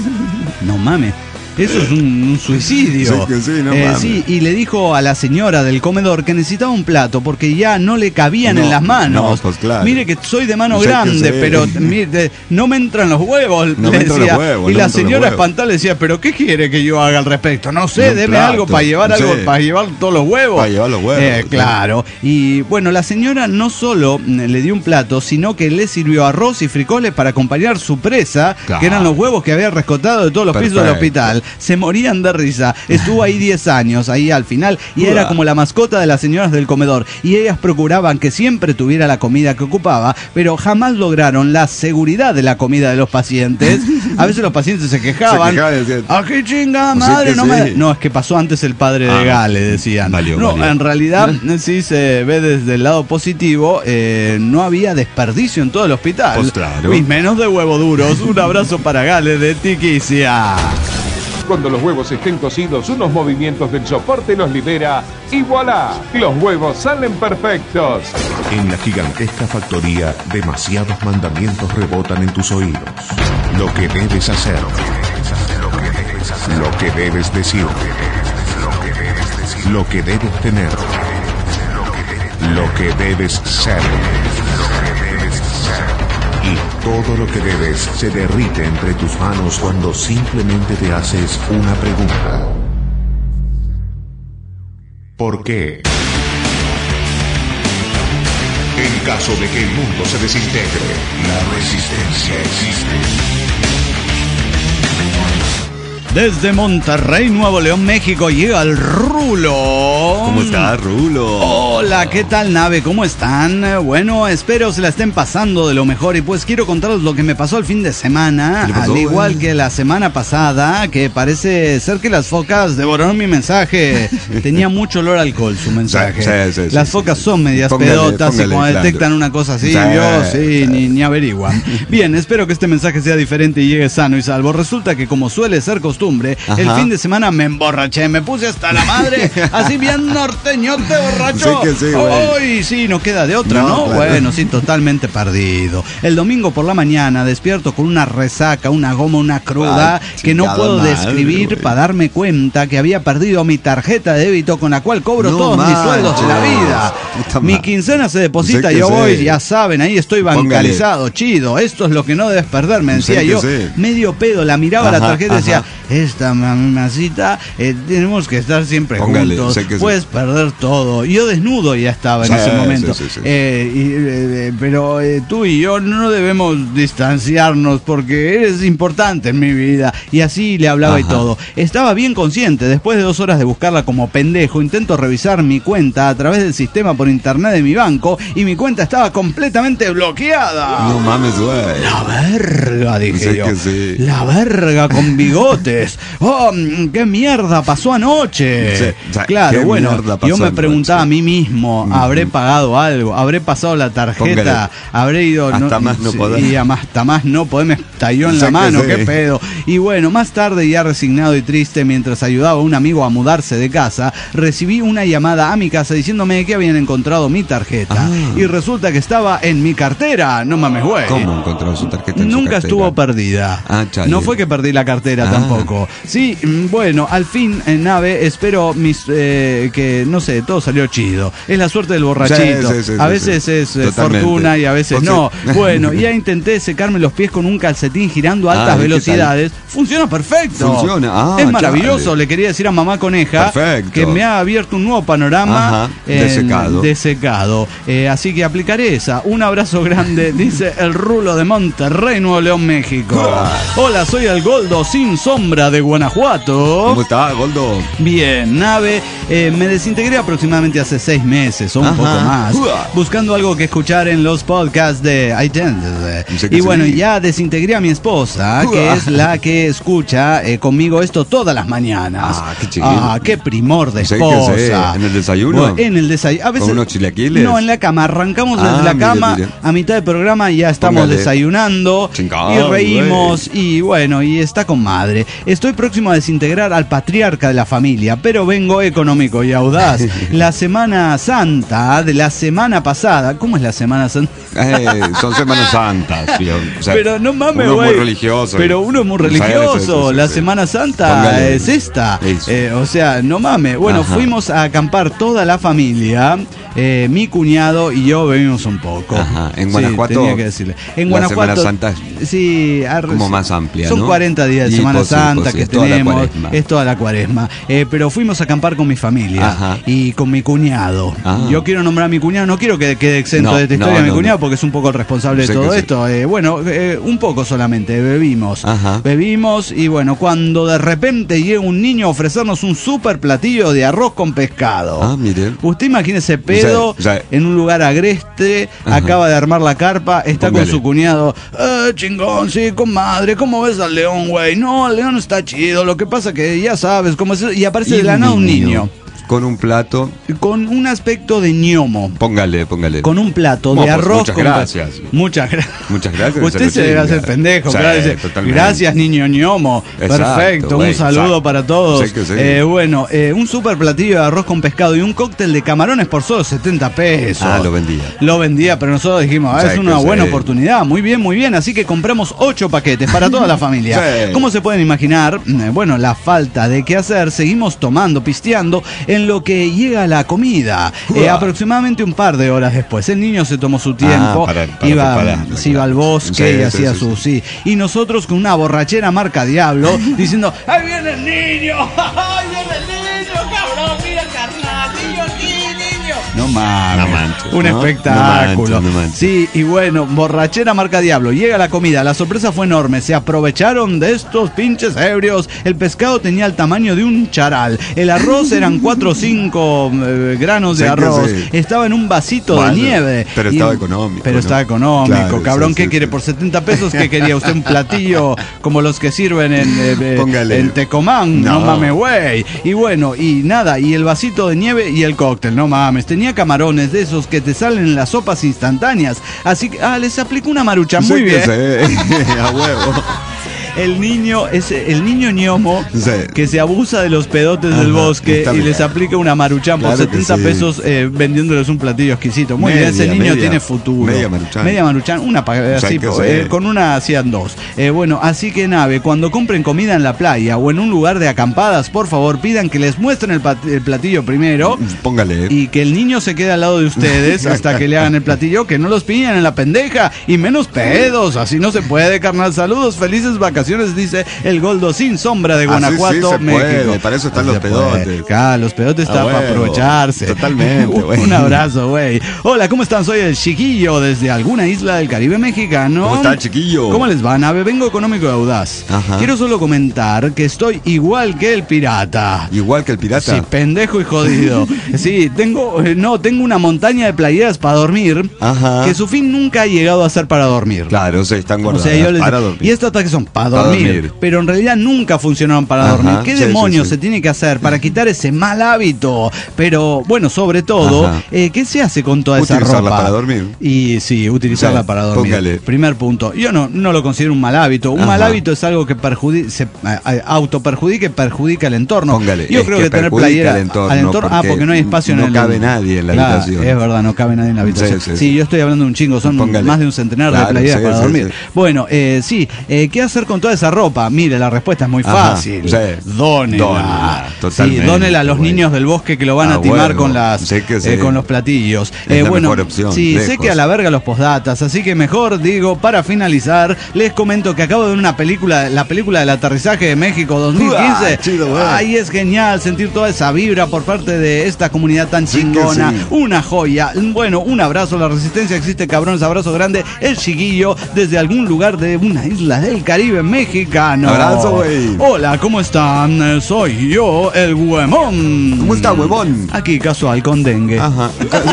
No mames. Eso es un, un suicidio. Sí que sí, no Eh, mames. sí, y le dijo a la señora del comedor que necesitaba un plato porque ya no le cabían No, en las manos. no, pues claro. Mire que soy de mano Sí que grande, sí. pero mire, no me entran los huevos. No le me entran los decía. huevos, y no la me entran los señora huevos. espantada le decía, pero ¿qué quiere que yo haga al respecto? No sé, Un deme plato. algo para llevar algo, Sí. para llevar todos los huevos. Para llevar los huevos, Eh, sí. claro. Y bueno, la señora no solo mm, le dio un plato, sino que le sirvió arroz y frijoles para acompañar su presa, Claro. que eran los huevos que había rescatado de todos los pisos del Perfecto. hospital. se morían de risa. Estuvo ahí diez años, ahí al final, y Uah. era como la mascota de las señoras del comedor. Y ellas procuraban que siempre tuviera la comida que ocupaba, pero jamás lograron la seguridad de la comida de los pacientes. A veces los pacientes se quejaban. Se quejaban y decían, ¡ah, qué chinga Sí madre! que no, sí. me... no, es que pasó antes el padre de Ah, Gale, decían. valió, no, valió. en realidad, sí se ve desde el lado positivo, eh, no había desperdicio en todo el hospital. Pues claro. Y menos de huevo duros. Un abrazo para Gale de Tiquicia. Cuando los huevos estén cocidos, unos movimientos del soporte los libera y ¡voilá! Los huevos salen perfectos. En la gigantesca factoría, demasiados mandamientos rebotan en tus oídos. Lo que debes hacer, lo que debes decir, lo que debes tener, lo que debes ser. Y todo lo que debes se derrite entre tus manos cuando simplemente te haces una pregunta. ¿Por qué? En caso de que el mundo se desintegre, la resistencia existe. Desde Monterrey, Nuevo León, México, llega el Rulo. ¿Cómo estás, Rulo? Hola, ¿qué tal, nave? ¿Cómo están? Bueno, espero se la estén pasando de lo mejor. Y pues quiero contaros lo que me pasó el fin de semana. ¿Qué le pasó, al igual güey? que la semana pasada, que parece ser que las focas devoraron mi mensaje. Tenía mucho olor a alcohol su mensaje. Sí, sí, sí, las sí, focas sí. son medias Póngale, pedotas póngale, y cuando claro. detectan una cosa así, Sí, yo sí, sí. ni, ni averiguan. Bien, espero que este mensaje sea diferente y llegue sano y salvo. Resulta que como suele ser costumbre, Ajá. el fin de semana me emborraché, me puse hasta la madre, así bien norteñote borracho. Sí que sí, güey. Ay, sí, no queda de otra, ¿no? No, claro. Bueno, sí, totalmente perdido. El domingo por la mañana despierto con una resaca, una goma, una cruda, Ay, que no chingada puedo madre, describir güey. para darme cuenta que había perdido mi tarjeta de débito con la cual cobro No todos mis manches. sueldos de la vida. Puta Mi madre. quincena se deposita, Sé que yo sí. voy, ya saben, ahí estoy bancalizado, chido. Esto es lo que no debes perder, me Sé decía que yo. sí. Medio pedo, la miraba la Ajá, tarjeta y decía, ajá. esta mamacita, eh, tenemos que estar siempre Póngale, juntos, sé que sí. puedes perder todo. Y yo desnudo ya estaba en Sí, ese momento. sí, sí, sí. Eh, y, eh, pero eh, tú y yo no debemos distanciarnos porque eres importante en mi vida. Y así le hablaba y Ajá. todo. Estaba bien consciente, después de dos horas de buscarla como pendejo, intento revisar mi cuenta a través del sistema por internet de mi banco y mi cuenta estaba completamente bloqueada. No mames, güey. La verga, dije Sé yo. que sí. La verga con bigotes. Oh, mm, qué mierda pasó anoche. Sí, o sea, claro, qué bueno, mierda pasó yo me anoche. preguntaba a mí mismo, ¿habré pagado algo? ¿Habré pasado la tarjeta? Póngale. ¿Habré ido? Hasta más no sí, poder. Y hasta más no poder, me estalló en Sé la que mano, sí. qué pedo. Y bueno, más tarde, ya resignado y triste, mientras ayudaba a un amigo a mudarse de casa, recibí una llamada a mi casa diciéndome que habían encontrado mi tarjeta. Ah. Y resulta que estaba en mi cartera. No mames, güey. ¿Cómo encontró su tarjeta en su Nunca cartera? estuvo perdida. Ah, chale. No fue que perdí la cartera Ah. tampoco. Sí, mm, bueno, al fin, en nave, espero mis eh, que, no sé, todo salió chido. Es la suerte del borrachito. Sí, sí, sí, a sí, veces sí. es eh, Totalmente. fortuna y a veces Pues no. sí. Bueno, ya intenté secarme los pies con un calcetín girando a altas Ay, ¿qué velocidades. Funciona perfecto. Funciona. Ah, es maravilloso. chale. Le quería decir a mamá coneja Perfecto. que me ha abierto un nuevo panorama Ajá, de en- secado. de secado. Eh, así que aplicaré esa. Un abrazo grande, dice el Rulo de Monterrey, Nuevo León, México. Hola, soy el Goldo sin sombra de Guanajuato. ¿Cómo está, Goldo? Bien, nave, eh, me desintegré aproximadamente hace seis meses o un Ajá. poco más, Uah. buscando algo que escuchar en los podcasts de iTunes. Sé que Y bueno, sí. ya desintegré a mi esposa, que Uah. es la que escucha eh, conmigo esto todas las mañanas. Ah, qué chiquito. Ah, qué primor de Sé que esposa. sí. ¿En el desayuno? Bueno, en el desayuno. A veces, ¿Con unos chilaquiles? No, en la cama. Arrancamos Ah, desde la mire, cama, mire. a mitad del programa ya estamos Póngale. desayunando Chingado, y reímos y bueno, y está con madre. Estoy próximo a desintegrar al patriarca de la familia, pero vengo económico y audaz. La Semana Santa de la semana pasada, ¿cómo es la Semana Santa? Eh, son Semanas Santas, tío. O sea, Pero no mames, uno güey. es muy religioso. Pero uno es muy Sí, sí, religioso. sí, sí, la sí. Semana Santa Póngale. es esta. Eso. Eh, o sea, no mames. Bueno, Ajá. fuimos a acampar toda la familia. Eh, mi cuñado y yo bebimos un poco. Ajá. En Sí, Guanajuato, tenía que decirle. En la Guanajuato. Semana Santa sí, ar- como más amplia, Son ¿no? cuarenta días de Y Semana pues sí, Santa. santa sí, que es toda la tenemos, cuaresma. es toda la cuaresma. Eh, pero fuimos a acampar con mi familia. Ajá. Y con mi cuñado. Ah. Yo quiero nombrar a mi cuñado, no quiero que quede exento No, de esta no, historia no, mi cuñado no. porque es un poco el responsable de Sé todo que sí. esto. Eh, bueno, eh, un poco solamente, bebimos. Ajá. Bebimos y bueno, cuando de repente llega un niño a ofrecernos un super platillo de arroz con pescado. Ah, miren. Usted imagínese pedo Ya, ya. en un lugar agreste, Ajá. acaba de armar la carpa, está Póngale. con su cuñado. Eh, chingón, sí, comadre, ¿cómo ves al león, güey? No, el león está chido, lo que pasa que ya sabes cómo es. Y aparece de la nada un niño. Con un plato. Con un aspecto de ñomo. Póngale, póngale. Con un plato Bueno, de pues, arroz. muchas con- gracias. Muchas gracias. Muchas gracias. Usted se debe hacer pendejo. Sí, Gracias, totalmente. gracias, niño ñomo. Exacto, Perfecto. güey, Un saludo exacto. para todos. Sí que sí. Eh, bueno, eh, un super platillo de arroz con pescado y un cóctel de camarones por solo setenta pesos. Ah, lo vendía. Lo vendía, pero nosotros dijimos, ah, Sí es que una sí. buena oportunidad. Muy bien, muy bien. Así que compramos ocho paquetes para toda la familia. Sí. ¿Cómo se pueden imaginar? Eh, Bueno, la falta de qué hacer. Seguimos tomando, pisteando, en lo que llega la comida. Eh, Uah. aproximadamente un par de horas después. El niño se tomó su tiempo. Ah, para- para iba, prepararlo, se iba al claro. bosque Sí, y sí, hacía sí, su sí. Y nosotros con una borrachera marca Diablo, diciendo, ¡ahí viene el niño! ¡Ahí viene el niño, cabrón! ¡Mira el carnal! ¡Niño aquí, niño! No mames. No manches, un ¿no? espectáculo. No manches, no manches. Sí, y bueno, borrachera marca Diablo. Llega la comida, la sorpresa fue enorme. Se aprovecharon de estos pinches ebrios. El pescado tenía el tamaño de un charal. El arroz eran cuatro o cinco eh, granos de Sí que arroz. sí. Estaba en un vasito Bueno, de nieve. pero Y- estaba económico, Pero ¿no? estaba económico, Claro, cabrón. sí, ¿Qué sí, quiere? sí. Por setenta pesos, ¿qué quería usted? Un platillo como los que sirven en, eh, eh, Póngale. en Tecomán. No, No. mames, güey. Y bueno, y nada, y el vasito de nieve y el cóctel. No mames. Tenía camarones de esos que te salen en las sopas instantáneas. Así que, ah, les aplicó una marucha. Muy Sí bien. que sí. A huevo. El niño es el niño ñomo Sí. que se abusa de los pedotes Ajá, del bosque está y bien. les aplica una maruchan por Claro que setenta sí. pesos eh, vendiéndoles un platillo exquisito. Muy Media, bien, ese niño media. tiene futuro. Media maruchan. Media maruchan, una pa- sea, así, que po- sí. eh, con una hacían dos. Eh, bueno, así que nave, cuando compren comida en la playa o en un lugar de acampadas, por favor pidan que les muestren el, pat- el platillo primero. Póngale. Y que el niño se quede al lado de ustedes hasta que le hagan el platillo, que no los pillen en la pendeja y menos pedos, así no se puede, carnal. Saludos, felices vacaciones, dice el Goldo sin sombra de Así Guanajuato, sí se México. puede, para eso están Así los se puede. pedotes. Claro, los pedotes A están para huevo, aprovecharse. totalmente, Un- güey. Un abrazo, güey. Hola, ¿cómo están? Soy el Chiquillo desde alguna isla del Caribe mexicano. ¿Cómo está el chiquillo? ¿Cómo les va, nave? Vengo económico y audaz. Ajá. Quiero solo comentar que estoy igual que el pirata. Igual que el pirata. Sí, pendejo y jodido. Sí, tengo, eh, no, tengo una montaña de playeras para dormir, Ajá. que su fin nunca ha llegado a ser para dormir. Claro, sí, están O guardadas sea, yo les para digo, dormir. y estos ataques son para Pa' dormir, dormir. pero en realidad nunca funcionaron para Ajá, dormir. ¿Qué sí, demonios sí, sí. se tiene que hacer para quitar ese mal hábito? Pero bueno, sobre todo, Ajá. eh, ¿qué se hace con toda esa Utilizarla ropa? para dormir. Y sí, utilizarla Sí, para dormir. póngale. Primer punto. Yo no, no lo considero un mal hábito. Un Ajá. mal hábito es algo que perjudica, se eh, autoperjudica y perjudica el entorno. Póngale, Yo es creo que que, tener perjudica playera al entorno, ah, porque porque no hay espacio en no el cabe nadie en la Claro, habitación. Es verdad, no cabe nadie en la habitación. Sí, Sí, sí. yo estoy hablando de un chingo, son Póngale. más de un centenar Claro, de playeras sí, para sí, dormir. sí. Bueno, eh, sí, eh, ¿qué hacer con toda esa ropa? Mire, la respuesta es muy Ajá, fácil. sí. Dónela. Dónela, Sí, totalmente, dónela a los güey. niños del bosque que lo van a Ah, timar bueno, con las sé que sí. eh, con los platillos. Es Eh, la bueno, mejor opción, sí, sé lejos. que a la verga los postdatas, así que mejor digo, para finalizar, les comento que acabo de ver una película, la película del aterrizaje de México dos mil quince. Uah, chido, güey. Ay, es genial sentir toda esa vibra por parte de esta comunidad tan Sí que chingona. sí. Una joya. Bueno, un abrazo, la resistencia existe, cabrones, abrazo grande. El Chiquillo desde algún lugar de una isla del Caribe mexicano. Abrazo, güey. Hola, ¿cómo están? Eh, Soy yo, el Huemón. ¿Cómo está, huevón? Aquí casual con dengue. Ajá.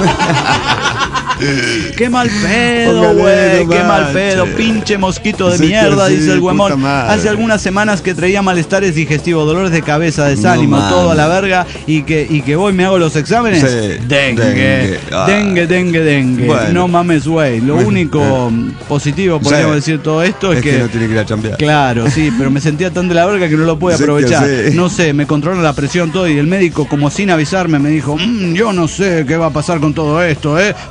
Qué mal pedo, Póngale, güey, no qué mal manches. pedo, pinche mosquito de Sí que mierda, sí, dice el puta Huemón. madre. Hace algunas semanas que traía malestares digestivos, dolores de cabeza, desánimo, No todo a la mames. verga, y que, y que voy me hago los exámenes. Sí, Dengue, dengue. Ah. dengue, dengue, dengue. Bueno. No mames, güey. Lo Bueno, único positivo, podríamos Sí. decir todo esto, es, Es que no tiene que ir a chambear. Claro, sí, pero me sentía tan de la verga que no lo pude Sí que aprovechar. sí. No sé, me controla la presión todo y el médico, como sin avisarme, me dijo, "Mm, yo no sé qué va a pasar con todo esto, ¿eh? Parece que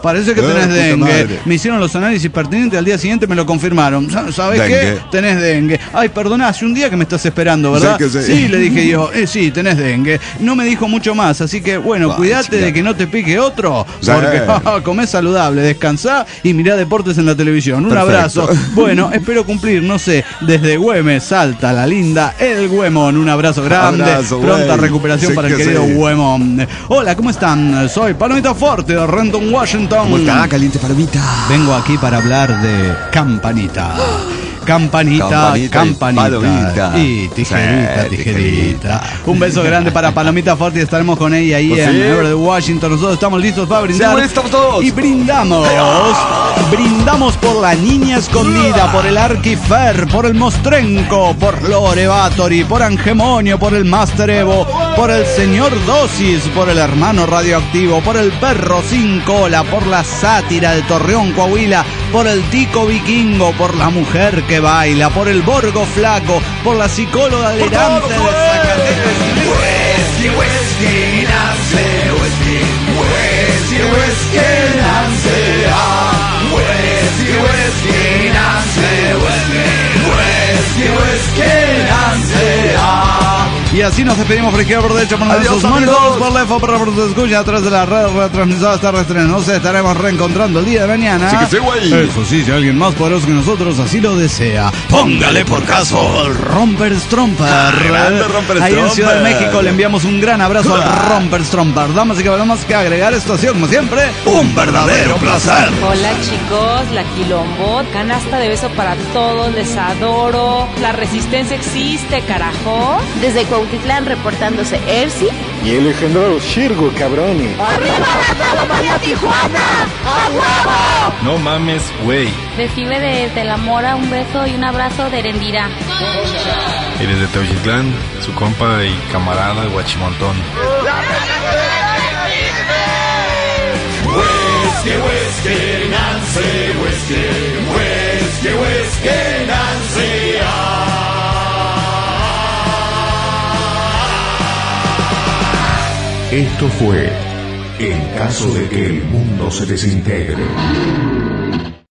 que tenés puta dengue. madre. Me hicieron los análisis pertinentes, al día siguiente me lo confirmaron. ¿Sabes qué? Dengue. Tenés dengue. Ay, perdona, hace un día que me estás esperando, ¿verdad? Sí, que sí. Sí, le dije yo, eh, sí, tenés dengue. No me dijo mucho más, así que bueno, Ah, cuídate chica. de que no te pique otro, Sí. porque ja, comés saludable, descansá y mirá deportes en la televisión. Un Perfecto. abrazo. Bueno, espero cumplir, no sé, desde Güemes, Salta, la linda El Güemón. Un abrazo grande, Abrazo, pronta güey. recuperación Sí para el que querido sí. Güemón. Hola, ¿cómo están? Soy Palomita Forte de Renton, Washington. ¿Cómo está, caliente palomita? Vengo aquí para hablar de Campanita. Campanita, Campanita y campanita. palomita. Y tijerita, Sí, tijerita. tijerita. Un beso grande para Palomita Forte y estaremos con ella ahí Pues en sí. Everett, Washington. Nosotros estamos listos para brindar. Sí, güey, estamos todos. Y brindamos. Brindamos por la niña escondida, por el Arquifer, por el Mostrenco, por Lore Batory, por Angemonio, por el Master Evo, por el señor Dosis, por el hermano radioactivo, por el perro sin cola, por la sátira de Torreón, Coahuila, por el tico vikingo, por la mujer que baila, por el borgo flaco, por la psicóloga delirante de Zacatecas. Whisky, whisky, Nancy, whisky, whisky, whisky, Nancy, ah, whisky, whisky, Nancy, whisky, whisky, whisky, Nancy, ah. Y así nos despedimos por izquierda, por derecha, por nuestros monitores, por left, por por se escucha a través de la red retransmisora terrestre. Nos estaremos reencontrando el día de mañana. Sí que sí, güey. Eso sí, si alguien más poderoso que nosotros así lo desea, póngale por caso el Romper Stromper. Grande Romper Ahí en Ciudad de Stromper. México le enviamos un gran abrazo al Romper Stromper. Damas y caballeros, más que agregar esto ha sido, como siempre, un verdadero placer. Hola chicos, la Quilombot, canasta de beso para todos, les adoro. La resistencia existe, carajo. Desde Cuautitlán reportándose Ersi. Y el legendario Shirgo, cabrón. No mames, güey. Recibe desde la Mora un beso y un abrazo de Erendira. Eres de Teuchitlán, su compa y camarada Guachimontón. Whisky, whisky, Nancy, whisky, whisky, whisky, Nancy. ah. Esto fue En caso de que el mundo se desintegre.